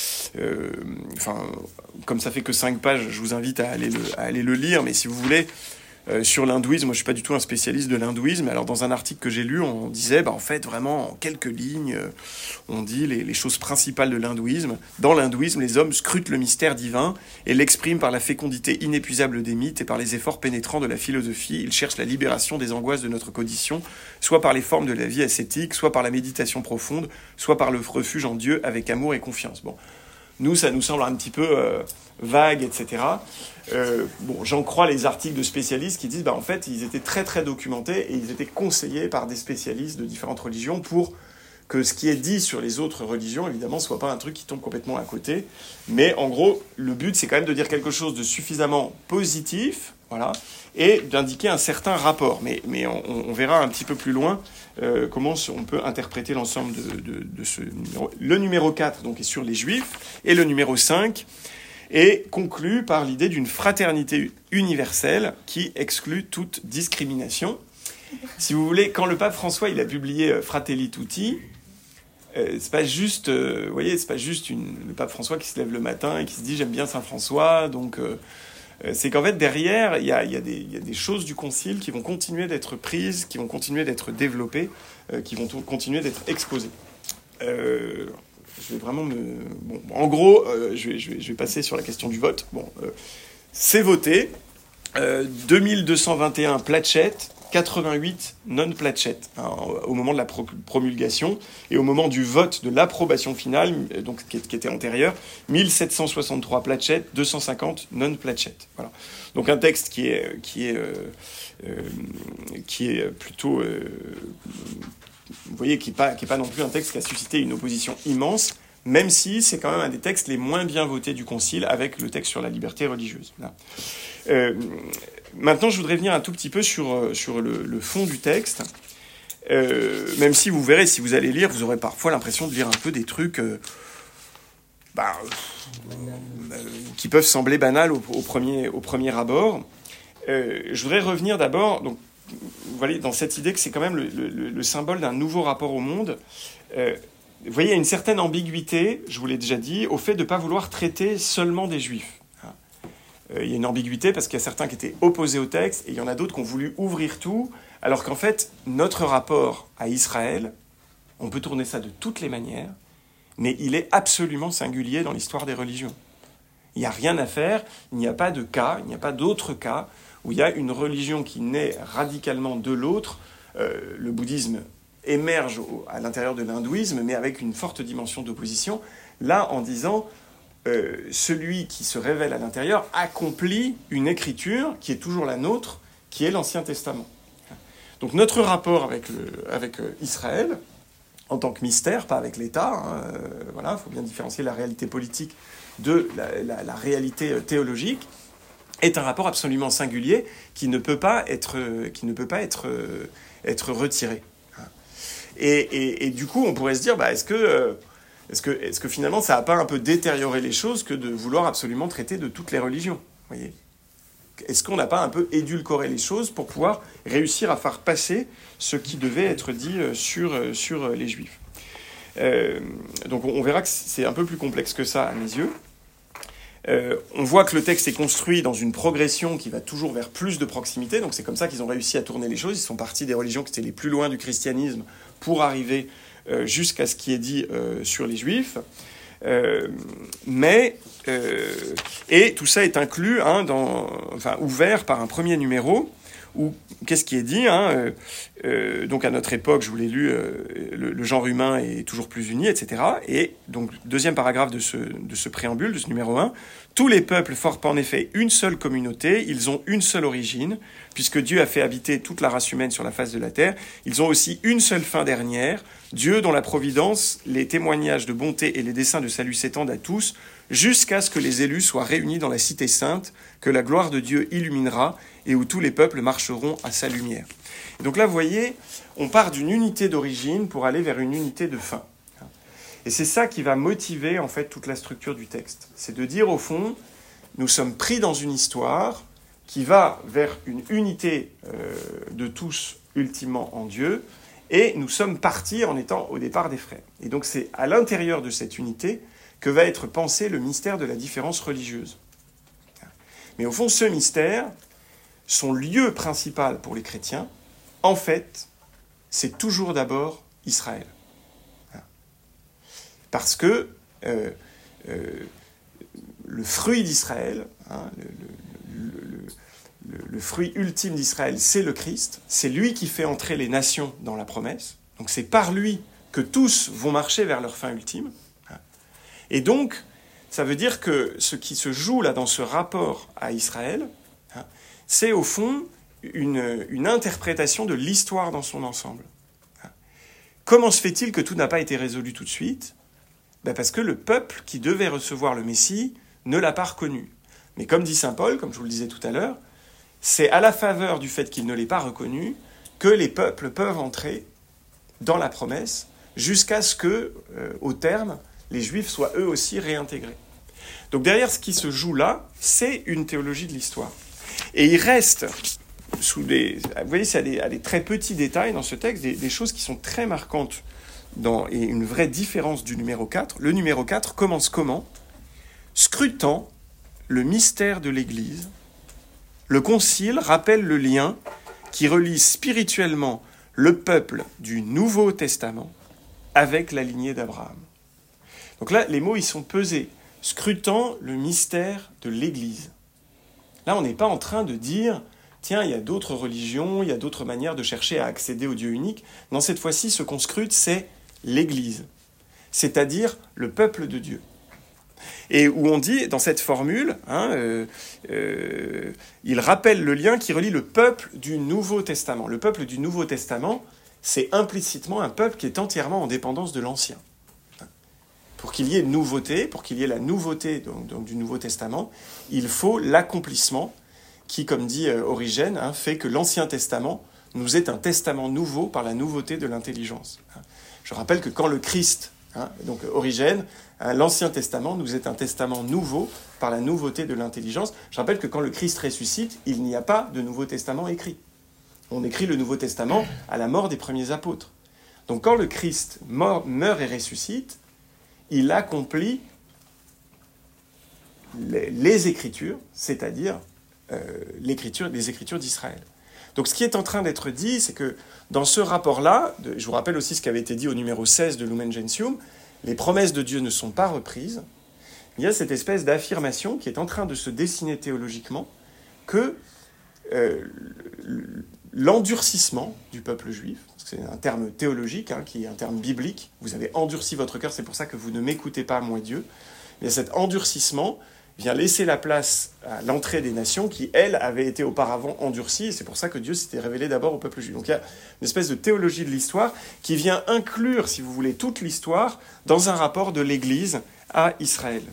euh, enfin, comme ça fait que cinq pages, je vous invite à aller le, à aller le lire. Mais si vous voulez... Euh, sur l'hindouisme, moi je suis pas du tout un spécialiste de l'hindouisme. Alors dans un article que j'ai lu, on disait, bah en fait vraiment en quelques lignes, euh, on dit les, les choses principales de l'hindouisme. Dans l'hindouisme, les hommes scrutent le mystère divin et l'expriment par la fécondité inépuisable des mythes et par les efforts pénétrants de la philosophie. Ils cherchent la libération des angoisses de notre condition, soit par les formes de la vie ascétique, soit par la méditation profonde, soit par le refuge en Dieu avec amour et confiance. Bon, nous ça nous semble un petit peu euh, vague, et cetera. Euh, bon, j'en crois les articles de spécialistes qui disent bah en fait ils étaient très très documentés et ils étaient conseillés par des spécialistes de différentes religions pour que ce qui est dit sur les autres religions évidemment soit pas un truc qui tombe complètement à côté, mais en gros le but c'est quand même de dire quelque chose de suffisamment positif, voilà, et d'indiquer un certain rapport, mais, mais on, on verra un petit peu plus loin euh, comment on peut interpréter l'ensemble de, de, de ce numéro. Le numéro quatre donc est sur les juifs et le numéro cinq et conclut par l'idée d'une fraternité universelle qui exclut toute discrimination. Si vous voulez, quand le pape François il a publié Fratelli Tutti, euh, c'est pas juste, euh, vous voyez, c'est pas juste une, le pape François qui se lève le matin et qui se dit j'aime bien Saint François, donc euh, c'est qu'en fait derrière il y a, y, a y a des choses du concile qui vont continuer d'être prises, qui vont continuer d'être développées, euh, qui vont t- continuer d'être exposées. Euh, Je vais vraiment me... Bon, en gros, euh, je, vais, je, vais, je vais passer sur la question du vote. Bon, euh, c'est voté. Euh, deux mille deux cent vingt et un plachettes, quatre-vingt-huit non-plachettes hein, au moment de la pro- promulgation. Et au moment du vote de l'approbation finale, donc, qui, qui était antérieure, mille sept cent soixante-trois plachettes, deux cent cinquante non-plachettes. Voilà. Donc un texte qui est, qui est, euh, euh, qui est plutôt... Euh, vous voyez, qui n'est pas, qui est pas non plus un texte qui a suscité une opposition immense, même si c'est quand même un des textes les moins bien votés du Concile, avec le texte sur la liberté religieuse. Là. Euh, maintenant, je voudrais venir un tout petit peu sur, sur le, le fond du texte, euh, même si vous verrez, si vous allez lire, vous aurez parfois l'impression de lire un peu des trucs euh, bah, euh, qui peuvent sembler banals au, au, premier, au premier abord. Euh, je voudrais revenir d'abord... Donc, vous voyez, dans cette idée que c'est quand même le, le, le symbole d'un nouveau rapport au monde. Euh, vous voyez, il y a une certaine ambiguïté, je vous l'ai déjà dit, au fait de ne pas vouloir traiter seulement des juifs. Euh, il y a une ambiguïté parce qu'il y a certains qui étaient opposés au texte et il y en a d'autres qui ont voulu ouvrir tout, alors qu'en fait, notre rapport à Israël, on peut tourner ça de toutes les manières, mais il est absolument singulier dans l'histoire des religions. Il n'y a rien à faire, il n'y a pas de cas, il n'y a pas d'autre cas où il y a une religion qui naît radicalement de l'autre. Euh, le bouddhisme émerge au, à l'intérieur de l'hindouisme, mais avec une forte dimension d'opposition. Là, en disant, euh, celui qui se révèle à l'intérieur accomplit une écriture qui est toujours la nôtre, qui est l'Ancien Testament. Donc notre rapport avec, le, avec Israël, en tant que mystère, pas avec l'État, hein, euh, voilà, il faut bien différencier la réalité politique de la, la, la réalité théologique, est un rapport absolument singulier qui ne peut pas être, qui ne peut pas être, être retiré. Et, et, et du coup, on pourrait se dire, bah, est-ce que, est-ce que, est-ce que finalement, ça n'a pas un peu détérioré les choses que de vouloir absolument traiter de toutes les religions, voyez ? Est-ce qu'on n'a pas un peu édulcoré les choses pour pouvoir réussir à faire passer ce qui devait être dit sur, sur les Juifs ? euh, Donc on verra que c'est un peu plus complexe que ça à mes yeux. euh, on voit que le texte est construit dans une progression qui va toujours vers plus de proximité. Donc c'est comme ça qu'ils ont réussi à tourner les choses. Ils sont partis des religions qui étaient les plus loin du christianisme pour arriver euh, jusqu'à ce qui est dit euh, sur les Juifs. Euh, mais euh, et tout ça est inclus, hein, dans, enfin ouvert par un premier numéro où qu'est-ce qui est dit, hein, euh, euh, donc à notre époque, je vous l'ai lu, euh, le, le genre humain est toujours plus uni, et cetera. Et donc deuxième paragraphe de ce de ce préambule, de ce numéro un, tous les peuples forment en effet une seule communauté, ils ont une seule origine, puisque Dieu a fait habiter toute la race humaine sur la face de la terre. Ils ont aussi une seule fin dernière, Dieu dont la providence, les témoignages de bonté et les desseins de salut s'étendent à tous, jusqu'à ce que les élus soient réunis dans la cité sainte, que la gloire de Dieu illuminera et où tous les peuples marcheront à sa lumière. Et donc là, vous voyez, on part d'une unité d'origine pour aller vers une unité de fin. Et c'est ça qui va motiver en fait toute la structure du texte. C'est de dire au fond, nous sommes pris dans une histoire qui va vers une unité euh, de tous ultimement en Dieu, et nous sommes partis en étant au départ des frères. Et donc c'est à l'intérieur de cette unité que va être pensé le mystère de la différence religieuse. Mais au fond, ce mystère, son lieu principal pour les chrétiens, en fait, c'est toujours d'abord Israël. Parce que euh, euh, le fruit d'Israël, hein, le, le, le, le, le fruit ultime d'Israël, c'est le Christ. C'est lui qui fait entrer les nations dans la promesse. Donc c'est par lui que tous vont marcher vers leur fin ultime. Et donc, ça veut dire que ce qui se joue là dans ce rapport à Israël, hein, c'est au fond une, une interprétation de l'histoire dans son ensemble. Comment se fait-il que tout n'a pas été résolu tout de suite ? Ben parce que le peuple qui devait recevoir le Messie ne l'a pas reconnu. Mais comme dit saint Paul, comme je vous le disais tout à l'heure, c'est à la faveur du fait qu'il ne l'ait pas reconnu que les peuples peuvent entrer dans la promesse jusqu'à ce que, euh, au terme, les Juifs soient eux aussi réintégrés. Donc derrière ce qui se joue là, c'est une théologie de l'histoire. Et il reste, sous des, vous voyez, c'est à des, à des très petits détails dans ce texte, des, des choses qui sont très marquantes dans, et une vraie différence du numéro quatre. Le numéro quatre commence comment ? Scrutant le mystère de l'Église, le Concile rappelle le lien qui relie spirituellement le peuple du Nouveau Testament avec la lignée d'Abraham. Donc là, les mots, ils sont pesés. Scrutant le mystère de l'Église. Là, on n'est pas en train de dire, tiens, il y a d'autres religions, il y a d'autres manières de chercher à accéder au Dieu unique. Non, cette fois-ci, ce qu'on scrute, c'est l'Église, c'est-à-dire le peuple de Dieu. Et où on dit, dans cette formule, hein, euh, euh, il rappelle le lien qui relie le peuple du Nouveau Testament. Le peuple du Nouveau Testament, c'est implicitement un peuple qui est entièrement en dépendance de l'Ancien. Pour qu'il y ait nouveauté, pour qu'il y ait la nouveauté donc, donc, du Nouveau Testament, il faut l'accomplissement qui, comme dit euh, Origène, hein, fait que l'Ancien Testament nous est un testament nouveau par la nouveauté de l'intelligence. Je rappelle que quand le Christ, hein, donc Origène, hein, l'Ancien Testament nous est un testament nouveau par la nouveauté de l'intelligence. Je rappelle que quand le Christ ressuscite, il n'y a pas de Nouveau Testament écrit. On écrit le Nouveau Testament à la mort des premiers apôtres. Donc quand le Christ mort, meurt et ressuscite, il accomplit les, les Écritures, c'est-à-dire euh, l'écriture, les Écritures d'Israël. Donc ce qui est en train d'être dit, c'est que dans ce rapport-là, de, je vous rappelle aussi ce qui avait été dit au numéro seize de Lumen Gentium, les promesses de Dieu ne sont pas reprises. Il y a cette espèce d'affirmation qui est en train de se dessiner théologiquement que euh, l'endurcissement du peuple juif, c'est un terme théologique, hein, qui est un terme biblique, vous avez endurci votre cœur, c'est pour ça que vous ne m'écoutez pas, moi Dieu, mais cet endurcissement vient laisser la place à l'entrée des nations qui, elles, avaient été auparavant endurcies, et c'est pour ça que Dieu s'était révélé d'abord au peuple juif. Donc il y a une espèce de théologie de l'histoire qui vient inclure, si vous voulez, toute l'histoire dans un rapport de l'Église à Israël.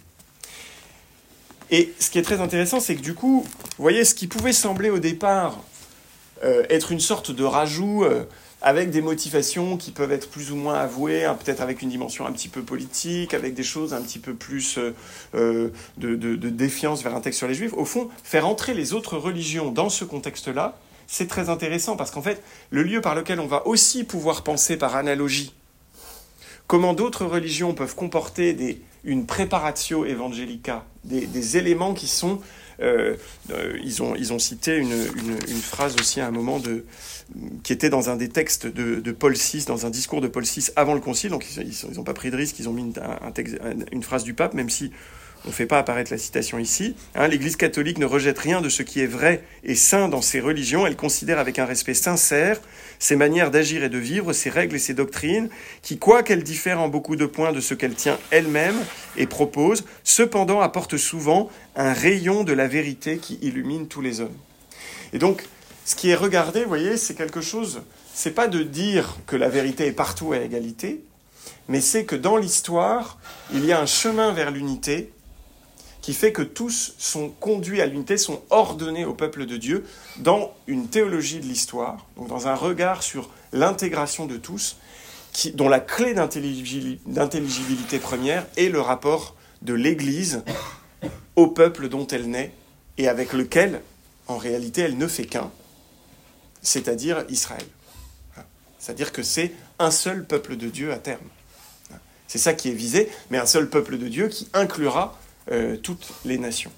Et ce qui est très intéressant, c'est que du coup, vous voyez, ce qui pouvait sembler au départ euh, être une sorte de rajout euh, avec des motivations qui peuvent être plus ou moins avouées, hein, peut-être avec une dimension un petit peu politique, avec des choses un petit peu plus euh, de, de, de défiance vers un texte sur les Juifs. Au fond, faire entrer les autres religions dans ce contexte-là, c'est très intéressant, parce qu'en fait, le lieu par lequel on va aussi pouvoir penser par analogie comment d'autres religions peuvent comporter des une préparatio evangelica, des, des éléments qui sont... Euh, euh, ils, ont, ils ont cité une, une, une phrase aussi à un moment de, qui était dans un des textes de, de Paul six, dans un discours de Paul six avant le concile, donc ils n'ont pas pris de risque, ils ont mis un, un texte, une phrase du pape, même si on ne fait pas apparaître la citation ici. Hein, l'Église catholique ne rejette rien de ce qui est vrai et saint dans ses religions. Elle considère avec un respect sincère ses manières d'agir et de vivre, ses règles et ses doctrines, qui, quoiqu'elles diffèrent en beaucoup de points de ce qu'elle tient elle-même et propose, cependant apportent souvent un rayon de la vérité qui illumine tous les hommes. Et donc, ce qui est regardé, vous voyez, c'est quelque chose... C'est pas de dire que la vérité est partout à égalité, mais c'est que dans l'histoire, il y a un chemin vers l'unité qui fait que tous sont conduits à l'unité, sont ordonnés au peuple de Dieu dans une théologie de l'histoire, donc dans un regard sur l'intégration de tous, qui, dont la clé d'intelligibilité première est le rapport de l'Église au peuple dont elle naît et avec lequel, en réalité, elle ne fait qu'un, c'est-à-dire Israël. C'est-à-dire que c'est un seul peuple de Dieu à terme. C'est ça qui est visé, mais un seul peuple de Dieu qui inclura Euh, toutes les nations.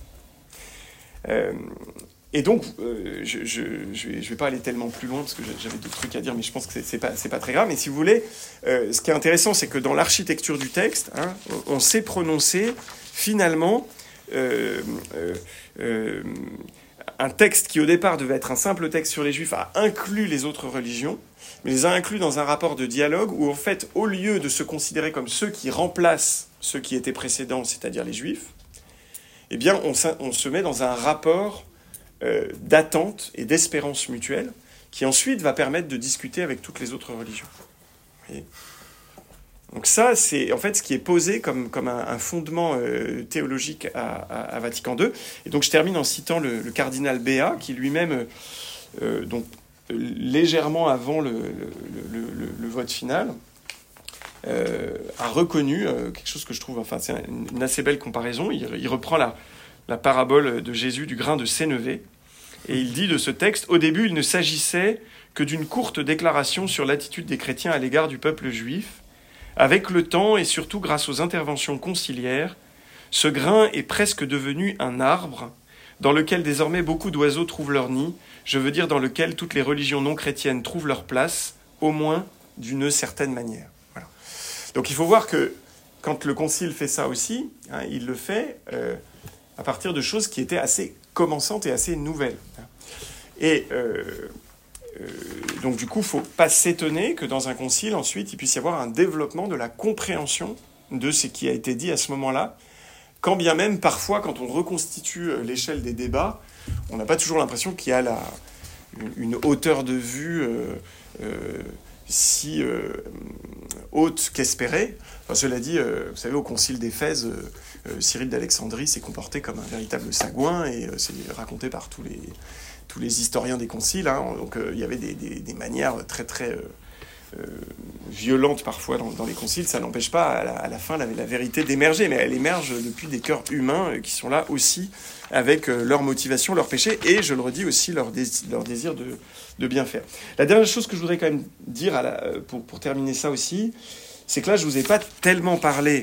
Euh, et donc, euh, je ne je, je vais, je vais pas aller tellement plus loin, parce que j'avais d'autres trucs à dire, mais je pense que ce n'est pas, c'est pas très grave. Mais si vous voulez, euh, ce qui est intéressant, c'est que dans l'architecture du texte, hein, on, on s'est prononcé, finalement, euh, euh, euh, un texte qui, au départ, devait être un simple texte sur les Juifs, a inclus les autres religions, mais les a inclus dans un rapport de dialogue où, en fait, au lieu de se considérer comme ceux qui remplacent ceux qui étaient précédents, c'est-à-dire les Juifs, eh bien, on, on se met dans un rapport euh, d'attente et d'espérance mutuelle qui ensuite va permettre de discuter avec toutes les autres religions. Et donc ça, c'est en fait ce qui est posé comme, comme un, un fondement euh, théologique à, à, à Vatican deux. Et donc je termine en citant le, le cardinal Béat, qui lui-même, euh, donc, légèrement avant le, le, le, le, le vote final, Euh, a reconnu euh, quelque chose que je trouve, enfin c'est une, une assez belle comparaison. Il, il reprend la, la parabole de Jésus du grain de sénévé et il dit de ce texte: au début il ne s'agissait que d'une courte déclaration sur l'attitude des chrétiens à l'égard du peuple juif. Avec le temps et surtout grâce aux interventions conciliaires, ce grain est presque devenu un arbre dans lequel désormais beaucoup d'oiseaux trouvent leur nid, je veux dire dans lequel toutes les religions non chrétiennes trouvent leur place, au moins d'une certaine manière. Donc il faut voir que quand le Concile fait ça aussi, hein, il le fait euh, à partir de choses qui étaient assez commençantes et assez nouvelles. Et euh, euh, donc du coup, il ne faut pas s'étonner que dans un Concile, ensuite, il puisse y avoir un développement de la compréhension de ce qui a été dit à ce moment-là, quand bien même, parfois, quand on reconstitue l'échelle des débats, on n'a pas toujours l'impression qu'il y a la, une, une hauteur de vue... Euh, euh, si euh, haute qu'espérée. Enfin, cela dit, euh, vous savez, au concile d'Éphèse, euh, euh, Cyril d'Alexandrie s'est comporté comme un véritable sagouin, et euh, c'est raconté par tous les, tous les historiens des conciles. Hein. Donc euh, il y avait des, des, des manières très très euh, euh, violentes parfois dans, dans les conciles. Ça n'empêche pas à la, à la fin la, la vérité d'émerger, mais elle émerge depuis des cœurs humains euh, qui sont là aussi avec euh, leur motivation, leur péché, et je le redis aussi leur, dés- leur désir de de bien faire. La dernière chose que je voudrais quand même dire à la, pour, pour terminer ça aussi, c'est que là, je ne vous ai pas tellement parlé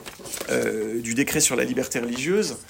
euh, du décret sur la liberté religieuse,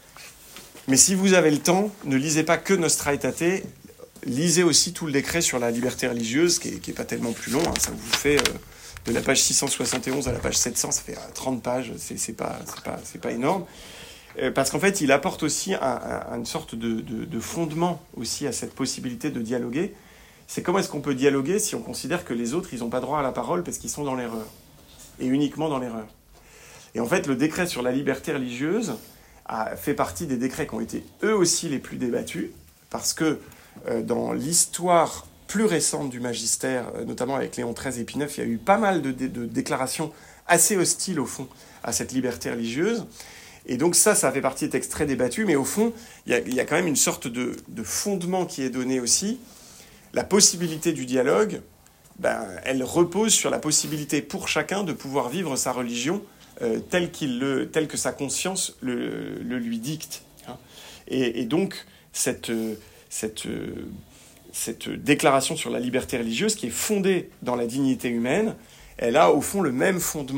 mais si vous avez le temps, ne lisez pas que Nostra Aetate, lisez aussi tout le décret sur la liberté religieuse, qui n'est pas tellement plus long, hein, ça vous fait euh, de la page six cent soixante et onze à la page sept cents, ça fait trente pages, c'est, c'est, pas, c'est, pas, c'est pas énorme. Parce qu'en fait, il apporte aussi un, un, une sorte de, de, de fondement aussi à cette possibilité de dialoguer. C'est comment est-ce qu'on peut dialoguer si on considère que les autres, ils n'ont pas droit à la parole parce qu'ils sont dans l'erreur. Et uniquement dans l'erreur. Et en fait, le décret sur la liberté religieuse a fait partie des décrets qui ont été eux aussi les plus débattus, parce que euh, dans l'histoire plus récente du magistère, euh, notamment avec Léon treize et Pie neuf, il y a eu pas mal de, de, de déclarations assez hostiles, au fond, à cette liberté religieuse. Et donc ça, ça fait partie des textes très débattus, mais au fond, il y a, il y a quand même une sorte de, de fondement qui est donné aussi. La possibilité du dialogue, ben, elle repose sur la possibilité pour chacun de pouvoir vivre sa religion euh, telle, qu'il le, telle que sa conscience le, le lui dicte. Hein. Et, et donc, cette, cette, cette déclaration sur la liberté religieuse, qui est fondée dans la dignité humaine, elle a au fond le même fondement,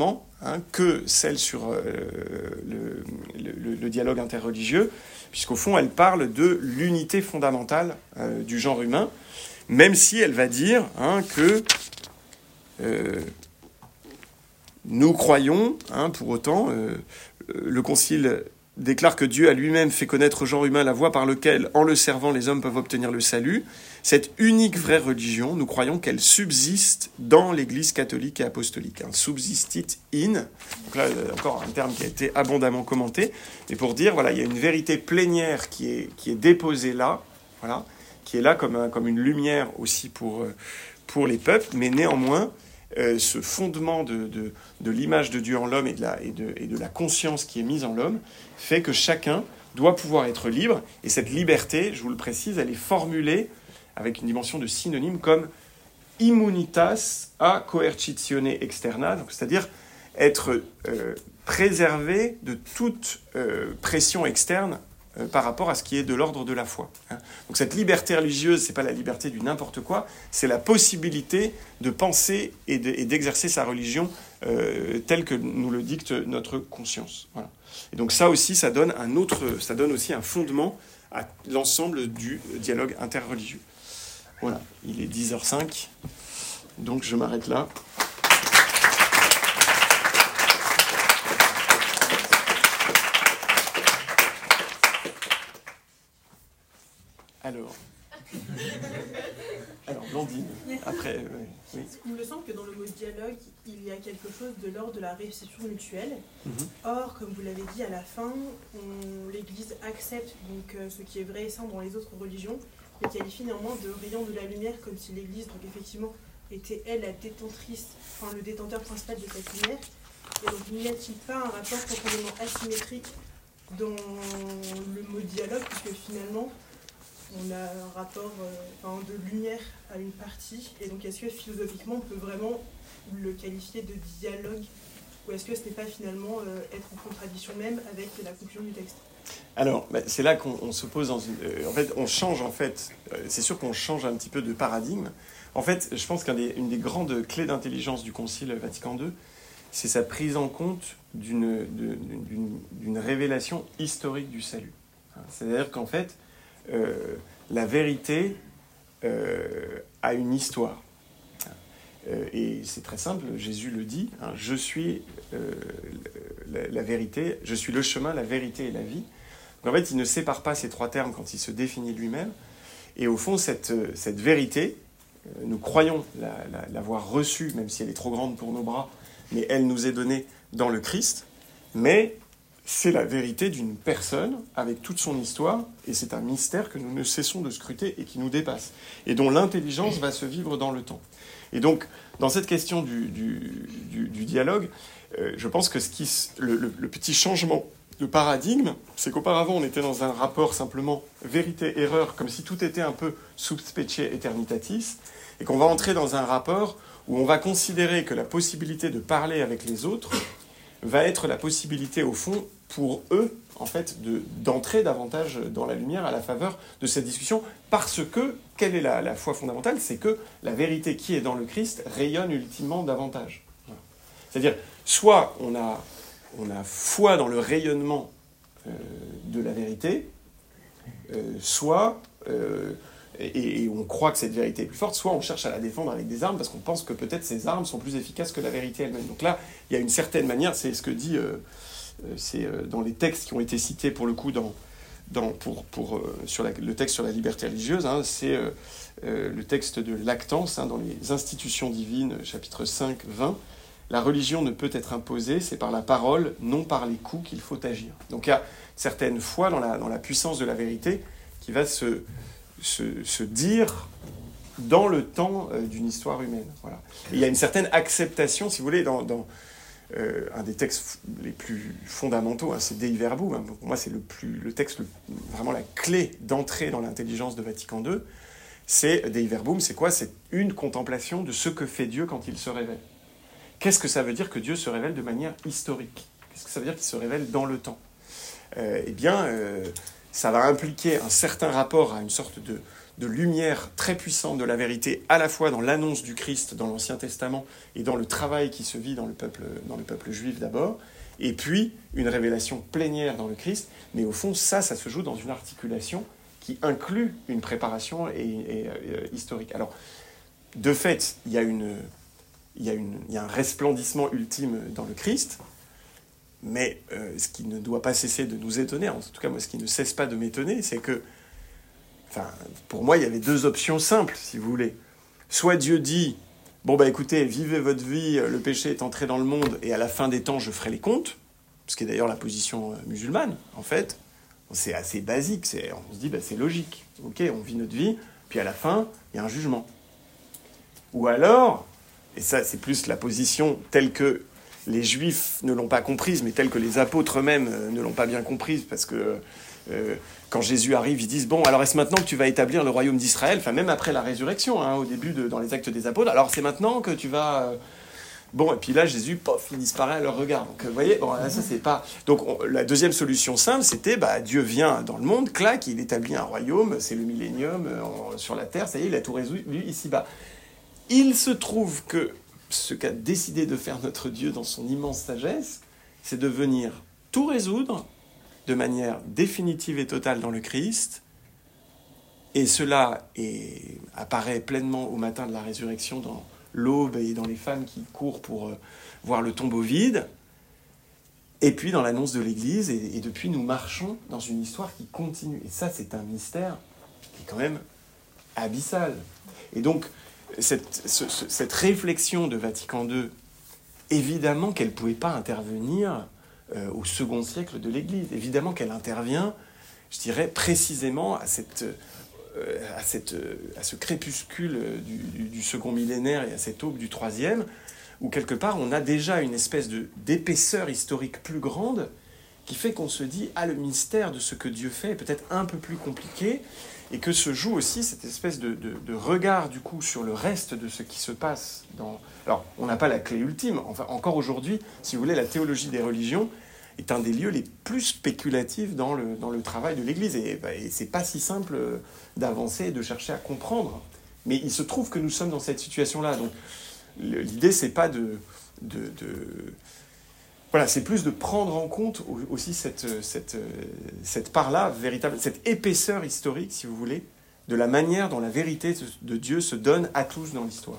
hein, que celle sur euh, le, le, le dialogue interreligieux, puisqu'au fond, elle parle de l'unité fondamentale euh, du genre humain, même si elle va dire hein, que euh, nous croyons, hein, pour autant, euh, le Concile déclare que Dieu a lui-même fait connaître au genre humain la voie par laquelle, en le servant, les hommes peuvent obtenir le salut. Cette unique vraie religion, nous croyons qu'elle subsiste dans l'Église catholique et apostolique. Hein, subsistit in. Donc là, encore un terme qui a été abondamment commenté. Mais pour dire, voilà, il y a une vérité plénière qui est, qui est déposée là, voilà, qui est là comme, un, comme une lumière aussi pour, pour les peuples, mais néanmoins, Euh, ce fondement de, de, de l'image de Dieu en l'homme et de, la, et, de, et de la conscience qui est mise en l'homme fait que chacun doit pouvoir être libre. Et cette liberté, je vous le précise, elle est formulée avec une dimension de synonyme comme immunitas a coercitione externa, donc c'est-à-dire être euh, préservé de toute euh, pression externe Euh, par rapport à ce qui est de l'ordre de la foi. Hein. Donc cette liberté religieuse, c'est pas la liberté du n'importe quoi, c'est la possibilité de penser et, de, et d'exercer sa religion euh, telle que nous le dicte notre conscience. Voilà. Et donc ça aussi, ça donne un autre, ça donne aussi un fondement à l'ensemble du dialogue interreligieux. Voilà, il est dix heures cinq, donc je m'arrête là. Alors, alors Blandine, après, euh, oui. Il me semble que dans le mot dialogue, il y a quelque chose de l'ordre de la réception mutuelle. Mm-hmm. Or, comme vous l'avez dit à la fin, on, l'Église accepte donc euh, ce qui est vrai et saint dans les autres religions, mais qualifie néanmoins de rayon de la lumière, comme si l'Église, donc effectivement, était elle la détentrice, enfin le détenteur principal de cette lumière. Et donc, n'y a-t-il pas un rapport profondément asymétrique dans le mot dialogue, puisque finalement, on a un rapport euh, enfin, de lumière à une partie, et donc est-ce que philosophiquement on peut vraiment le qualifier de dialogue, ou est-ce que ce n'est pas finalement euh, être en contradiction même avec la conclusion du texte? Alors, bah, c'est là qu'on on se pose dans une... Euh, en fait, on change, en fait, euh, c'est sûr qu'on change un petit peu de paradigme. En fait, je pense qu'une des, des grandes clés d'intelligence du Concile Vatican deux, c'est sa prise en compte d'une, de, d'une, d'une révélation historique du salut. C'est-à-dire qu'en fait, Euh, la vérité euh, a une histoire. Euh, et c'est très simple, Jésus le dit, hein, je suis euh, la, la vérité, je suis le chemin, la vérité et la vie. Donc en fait, il ne sépare pas ces trois termes quand il se définit lui-même. Et au fond, cette, cette vérité, euh, nous croyons la, la, l'avoir reçue, même si elle est trop grande pour nos bras, mais elle nous est donnée dans le Christ. Mais c'est la vérité d'une personne avec toute son histoire, et c'est un mystère que nous ne cessons de scruter et qui nous dépasse, et dont l'intelligence va se vivre dans le temps. Et donc, dans cette question du, du, du, du dialogue, euh, je pense que ce qui, le, le, le petit changement de paradigme, c'est qu'auparavant, on était dans un rapport simplement vérité-erreur, comme si tout était un peu sub specie aeternitatis, et qu'on va entrer dans un rapport où on va considérer que la possibilité de parler avec les autres va être la possibilité, au fond, pour eux, en fait, de, d'entrer davantage dans la lumière à la faveur de cette discussion, parce que, quelle est la, la foi fondamentale? C'est que la vérité qui est dans le Christ rayonne ultimement davantage. Voilà. C'est-à-dire, soit on a, on a foi dans le rayonnement euh, de la vérité, euh, soit... Euh, Et, et on croit que cette vérité est plus forte, soit on cherche à la défendre avec des armes parce qu'on pense que peut-être ces armes sont plus efficaces que la vérité elle-même. Donc là, il y a une certaine manière, c'est ce que dit, euh, c'est euh, dans les textes qui ont été cités pour le coup dans, dans, pour, pour, euh, sur la, le texte sur la liberté religieuse, hein, c'est euh, euh, le texte de Lactance, hein, dans les institutions divines, chapitre cinq, vingt. La religion ne peut être imposée, c'est par la parole, non par les coups qu'il faut agir. Donc il y a certaines fois dans la, dans la puissance de la vérité qui va se... Se, se dire dans le temps euh, d'une histoire humaine. Voilà. Et il y a une certaine acceptation, si vous voulez, dans, dans euh, un des textes les plus fondamentaux, hein, c'est Dei Verbum. Hein. Pour moi, c'est le, plus, le texte, le, vraiment la clé d'entrée dans l'intelligence de Vatican deux. C'est Dei Verbum, c'est quoi? C'est une contemplation de ce que fait Dieu quand il se révèle. Qu'est-ce que ça veut dire que Dieu se révèle de manière historique? Qu'est-ce que ça veut dire qu'il se révèle dans le temps? euh, Eh bien... Euh, ça va impliquer un certain rapport à une sorte de, de lumière très puissante de la vérité, à la fois dans l'annonce du Christ dans l'Ancien Testament et dans le travail qui se vit dans le peuple, dans le peuple juif d'abord, et puis une révélation plénière dans le Christ. Mais au fond, ça, ça se joue dans une articulation qui inclut une préparation et, et, et, euh, historique. Alors, de fait, il y a une, il y a une, il y a un resplendissement ultime dans le Christ, mais euh, ce qui ne doit pas cesser de nous étonner, en tout cas moi, ce qui ne cesse pas de m'étonner, c'est que, enfin, pour moi, il y avait deux options simples, si vous voulez. Soit Dieu dit, bon, bah écoutez, vivez votre vie, le péché est entré dans le monde, et à la fin des temps, je ferai les comptes, ce qui est d'ailleurs la position musulmane, en fait. C'est assez basique, c'est, on se dit, bah, c'est logique. Ok, on vit notre vie, puis à la fin, il y a un jugement. Ou alors, et ça, c'est plus la position telle que les Juifs ne l'ont pas comprise, mais telle que les apôtres eux-mêmes ne l'ont pas bien comprise, parce que euh, quand Jésus arrive, ils disent « Bon, alors est-ce maintenant que tu vas établir le royaume d'Israël ?» Enfin, même après la résurrection, hein, au début, de, dans les Actes des Apôtres. « Alors, c'est maintenant que tu vas... Euh... » Bon, et puis là, Jésus, pof, il disparaît à leur regard. Donc, vous voyez, bon, là, ça, c'est pas... Donc, on, la deuxième solution simple, c'était, bah, Dieu vient dans le monde, clac, il établit un royaume, c'est le millénium euh, sur la terre, ça y est, il a tout résolu ici-bas. Il se trouve que ce qu'a décidé de faire notre Dieu dans son immense sagesse, c'est de venir tout résoudre de manière définitive et totale dans le Christ. Et cela est, apparaît pleinement au matin de la résurrection dans l'aube et dans les femmes qui courent pour euh, voir le tombeau vide. Et puis dans l'annonce de l'Église. Et, et depuis, nous marchons dans une histoire qui continue. Et ça, c'est un mystère qui est quand même abyssal. Et donc, Cette, ce, cette réflexion de Vatican deux, évidemment qu'elle ne pouvait pas intervenir euh, au second siècle de l'Église. Évidemment qu'elle intervient, je dirais, précisément à, cette, euh, à, cette, euh, à ce crépuscule du, du, du second millénaire et à cette aube du troisième, où quelque part on a déjà une espèce de, d'épaisseur historique plus grande qui fait qu'on se dit « Ah, le mystère de ce que Dieu fait est peut-être un peu plus compliqué », et que se joue aussi cette espèce de, de, de regard, du coup, sur le reste de ce qui se passe dans... Alors, on n'a pas la clé ultime. Enfin, encore aujourd'hui, si vous voulez, la théologie des religions est un des lieux les plus spéculatifs dans le, dans le travail de l'Église. Et, bah, et c'est pas si simple d'avancer et de chercher à comprendre. Mais il se trouve que nous sommes dans cette situation-là. Donc, l'idée, c'est pas de... de, de Voilà, c'est plus de prendre en compte aussi cette, cette, cette part-là, véritable, cette épaisseur historique, si vous voulez, de la manière dont la vérité de Dieu se donne à tous dans l'histoire.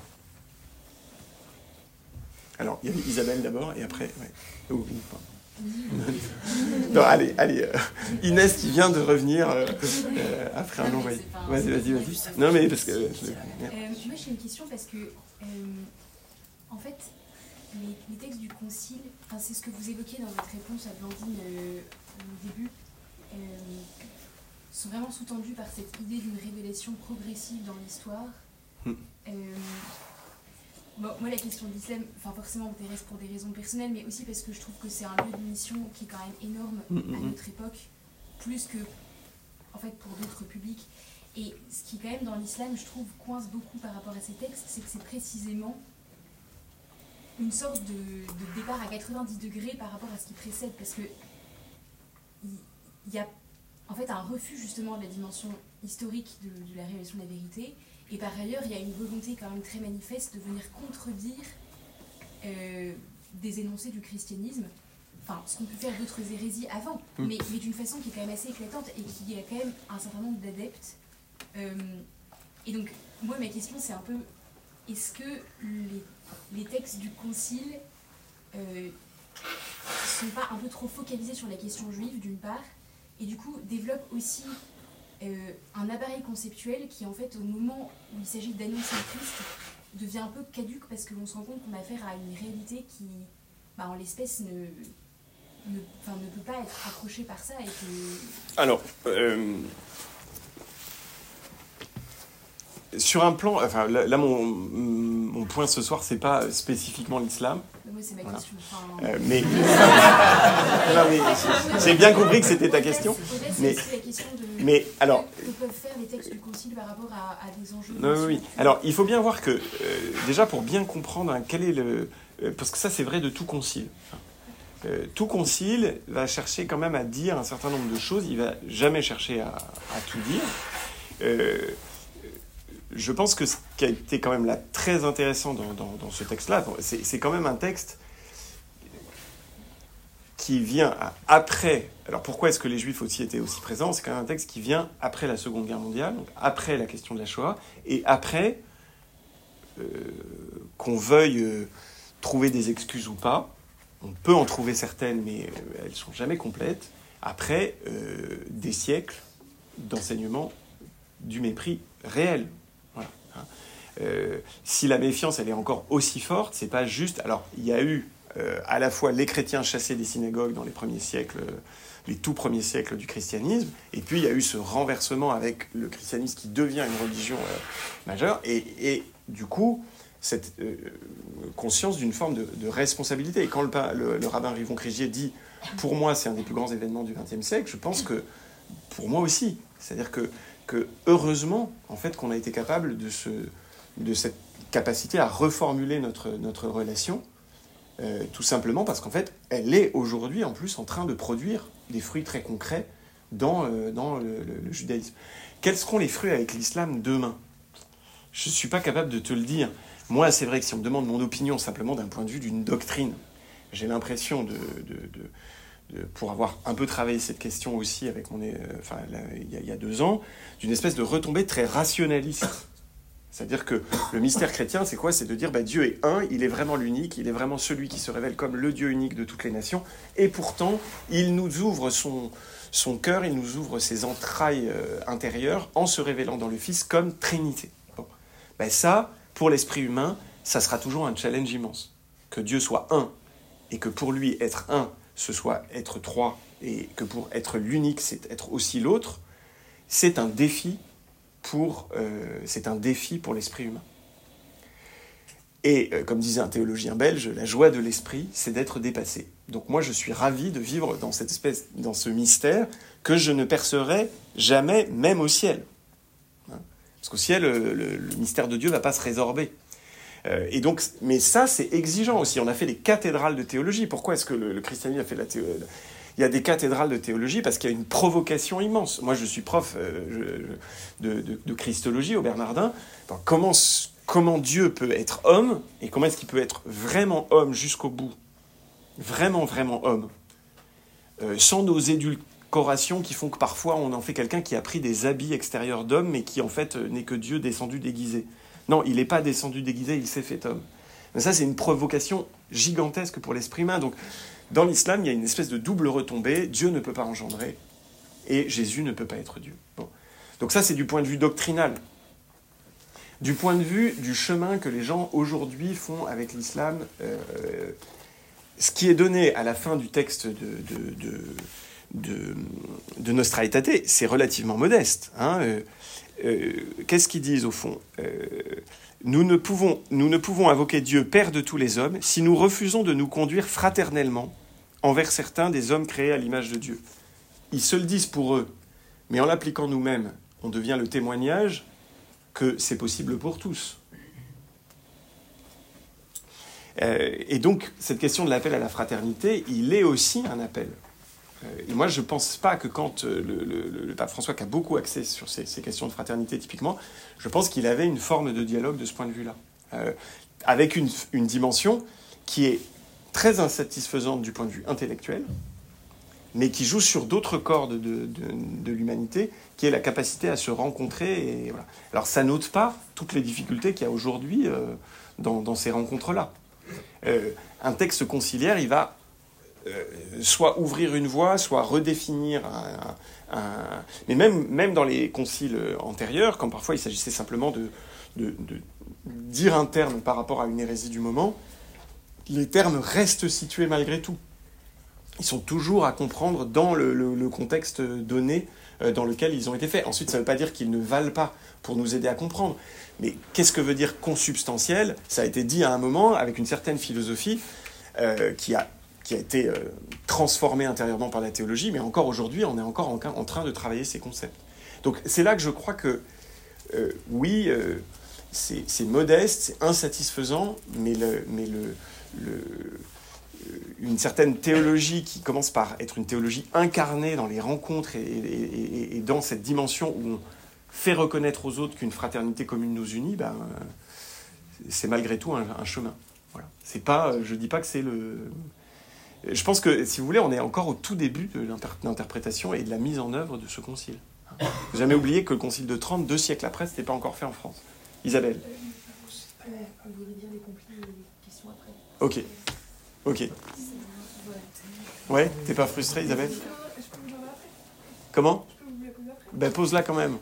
Alors, il y avait Isabelle d'abord, et après... Ouais. Oh, oh, non, allez, allez. Euh, Inès qui vient de revenir euh, euh, après un long voyage. Vas-y, vas-y, vas-y. Non, mais parce que... Euh, euh, moi, j'ai une question parce que, euh, en fait... Les, les textes du Concile, enfin, c'est ce que vous évoquiez dans votre réponse à Blandine euh, au début, euh, sont vraiment sous-tendus par cette idée d'une révélation progressive dans l'histoire. Mm. Euh, bon, moi, la question de l'islam, enfin, forcément, m'intéresse pour des raisons personnelles, mais aussi parce que je trouve que c'est un lieu de mission qui est quand même énorme mm, à notre époque, plus que, en fait, pour d'autres publics. Et ce qui, quand même, dans l'islam, je trouve, coince beaucoup par rapport à ces textes, c'est que c'est précisément une sorte de, de départ à quatre-vingt-dix degrés par rapport à ce qui précède, parce que il y a en fait un refus justement de la dimension historique de, de la révélation de la vérité, et par ailleurs il y a une volonté quand même très manifeste de venir contredire euh, des énoncés du christianisme, enfin ce qu'ont pu faire d'autres hérésies avant, mmh. mais, mais d'une façon qui est quand même assez éclatante et qui a quand même un certain nombre d'adeptes. Euh, et donc moi ma question c'est un peu, est-ce que les les textes du Concile ne euh, sont pas un peu trop focalisés sur la question juive, d'une part, et du coup développent aussi euh, un appareil conceptuel qui, en fait, au moment où il s'agit d'annoncer le Christ, devient un peu caduque parce que l'on se rend compte qu'on a affaire à une réalité qui, bah, en l'espèce, ne, ne, enfin, ne peut pas être accrochée par ça. Et que... Alors... Euh... Sur un plan, enfin là, là mon, mon point ce soir, c'est pas spécifiquement l'islam. Oui, c'est ma voilà. question. Enfin... Euh, mais non, mais j'ai bien compris que c'était ta question. Mais, c'est la question de mais alors, que peuvent faire les textes du Concile par rapport à, à des enjeux. Non, oui, oui. Alors, il faut bien voir que euh, déjà pour bien comprendre hein, quel est le, euh, parce que ça c'est vrai de tout concile. Euh, tout concile va chercher quand même à dire un certain nombre de choses. Il va jamais chercher à, à tout dire. Euh, je pense que ce qui a été quand même là très intéressant dans, dans, dans ce texte-là, c'est, c'est quand même un texte qui vient après... Alors pourquoi est-ce que les Juifs aussi étaient aussi présents ? C'est quand même un texte qui vient après la Seconde Guerre mondiale, donc après la question de la Shoah, et après, euh, qu'on veuille euh, trouver des excuses ou pas, on peut en trouver certaines, mais euh, elles ne sont jamais complètes, après euh, des siècles d'enseignement du mépris réel. Voilà. Euh, si la méfiance, elle est encore aussi forte, c'est pas juste... Alors, il y a eu euh, à la fois les chrétiens chassés des synagogues dans les premiers siècles, euh, les tout premiers siècles du christianisme, et puis il y a eu ce renversement avec le christianisme qui devient une religion euh, majeure, et, et du coup, cette euh, conscience d'une forme de, de responsabilité. Et quand le, le, le rabbin Rivon Krigier dit « Pour moi, c'est un des plus grands événements du vingtième siècle », je pense que pour moi aussi. C'est-à-dire que, que heureusement, en fait, qu'on a été capable de, ce, de cette capacité à reformuler notre, notre relation, euh, tout simplement parce qu'en fait, elle est aujourd'hui, en plus, en train de produire des fruits très concrets dans, euh, dans le, le, le judaïsme. Quels seront les fruits avec l'islam demain ? Je ne suis pas capable de te le dire. Moi, c'est vrai que si on me demande mon opinion simplement d'un point de vue d'une doctrine, j'ai l'impression de... de, de De, pour avoir un peu travaillé cette question aussi avec mon, euh, enfin, là, il, y a, il y a deux ans, d'une espèce de retombée très rationaliste. C'est-à-dire que le mystère chrétien, c'est quoi ? C'est de dire bah, Dieu est un, il est vraiment l'unique, il est vraiment celui qui se révèle comme le Dieu unique de toutes les nations, et pourtant, il nous ouvre son, son cœur, il nous ouvre ses entrailles euh, intérieures en se révélant dans le Fils comme Trinité. Bon. Ben ça, pour l'esprit humain, ça sera toujours un challenge immense. Que Dieu soit un, et que pour lui, être un, ce soit être trois, et que pour être l'unique, c'est être aussi l'autre, c'est un défi pour, euh, c'est un défi pour l'esprit humain. Et euh, comme disait un théologien belge, la joie de l'esprit, c'est d'être dépassé. Donc moi, je suis ravi de vivre dans cette espèce, dans ce mystère que je ne percerai jamais, même au ciel. Hein ? Parce qu'au ciel, le, le, le mystère de Dieu ne va pas se résorber. Euh, et donc, mais ça, c'est exigeant aussi. On a fait des cathédrales de théologie. Pourquoi est-ce que le, le christianisme a fait la théologie ? Il y a des cathédrales de théologie parce qu'il y a une provocation immense. Moi, je suis prof euh, je, de, de, de christologie au Bernardin. Alors, comment, comment Dieu peut être homme et comment est-ce qu'il peut être vraiment homme jusqu'au bout ? Vraiment, vraiment homme. Euh, sans nos édulcorations qui font que parfois on en fait quelqu'un qui a pris des habits extérieurs d'homme mais qui en fait n'est que Dieu descendu déguisé. Non, il n'est pas descendu déguisé, il s'est fait homme. Mais ça, c'est une provocation gigantesque pour l'esprit humain. Donc, dans l'islam, il y a une espèce de double retombée. Dieu ne peut pas engendrer et Jésus ne peut pas être Dieu. Bon. Donc ça, c'est du point de vue doctrinal. Du point de vue du chemin que les gens aujourd'hui font avec l'islam, euh, ce qui est donné à la fin du texte de, de, de, de, de Nostra Aetate, c'est relativement modeste. Hein, euh, Euh, qu'est-ce qu'ils disent au fond ? euh, nous, ne pouvons, nous ne pouvons invoquer Dieu, Père de tous les hommes, si nous refusons de nous conduire fraternellement envers certains des hommes créés à l'image de Dieu. Ils se le disent pour eux, mais en l'appliquant nous-mêmes, on devient le témoignage que c'est possible pour tous. Euh, et donc, cette question de l'appel à la fraternité, il est aussi un appel. Et moi, je ne pense pas que quand le, le, le pape François, qui a beaucoup axé sur ces, ces questions de fraternité typiquement, je pense qu'il avait une forme de dialogue de ce point de vue-là, euh, avec une, une dimension qui est très insatisfaisante du point de vue intellectuel, mais qui joue sur d'autres cordes de, de, de l'humanité, qui est la capacité à se rencontrer. Et voilà. Alors, ça n'ôte pas toutes les difficultés qu'il y a aujourd'hui euh, dans, dans ces rencontres-là. Euh, un texte conciliaire, il va Euh, soit ouvrir une voie, soit redéfinir un... un, un... Mais même, même dans les conciles antérieurs, quand parfois il s'agissait simplement de, de, de dire un terme par rapport à une hérésie du moment, les termes restent situés malgré tout. Ils sont toujours à comprendre dans le, le, le contexte donné euh, dans lequel ils ont été faits. Ensuite, ça ne veut pas dire qu'ils ne valent pas pour nous aider à comprendre. Mais qu'est-ce que veut dire consubstantiel ? Ça a été dit à un moment avec une certaine philosophie euh, qui a qui a été euh, transformé intérieurement par la théologie, mais encore aujourd'hui, on est encore en, en train de travailler ces concepts. Donc c'est là que je crois que, euh, oui, euh, c'est, c'est modeste, c'est insatisfaisant, mais, le, mais le, le, une certaine théologie qui commence par être une théologie incarnée dans les rencontres et, et, et, et dans cette dimension où on fait reconnaître aux autres qu'une fraternité commune nous unit, ben, euh, c'est malgré tout un, un chemin. Voilà. C'est pas, je dis pas que c'est le... Je pense que, si vous voulez, on est encore au tout début de l'interprétation et de la mise en œuvre de ce concile. Il ne faut jamais oublier que le concile de Trente, deux siècles après, ce n'était pas encore fait en France. Isabelle. Euh, on voudrait dire les complis et les questions après. Ok. Ok. Ouais, t'es pas frustrée, Isabelle? Je peux vous demander après. Comment? Je peux vous la poser après. Ben, pose-la quand même.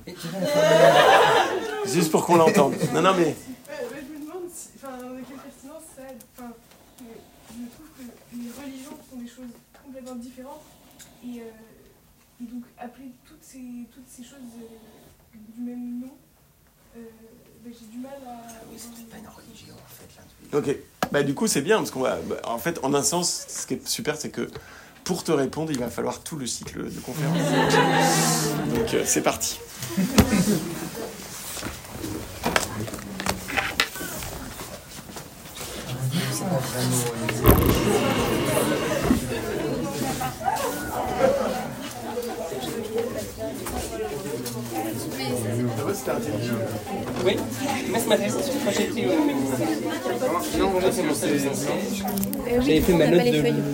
Juste pour qu'on l'entende. Non, non, mais... Ouais, ouais, je me demande si, enfin, de quelle pertinence ça a. Enfin, je je trouve que les religions sont des choses complètement différentes. Et, euh, et donc, appeler toutes ces, toutes ces choses euh, du même nom, euh, ben, j'ai du mal à. Oui, c'est peut-être pas une religion en fait là. Ok. Bah, du coup, c'est bien, parce qu'on va... bah, en fait, en un sens, ce qui est super, c'est que pour te répondre, il va falloir tout le cycle de conférence. Donc, euh, c'est parti. C'est pas vraiment. Oui, mais ce matin, c'est sur le projet de théorie. Non, on va commencer. J'avais fait ma note de...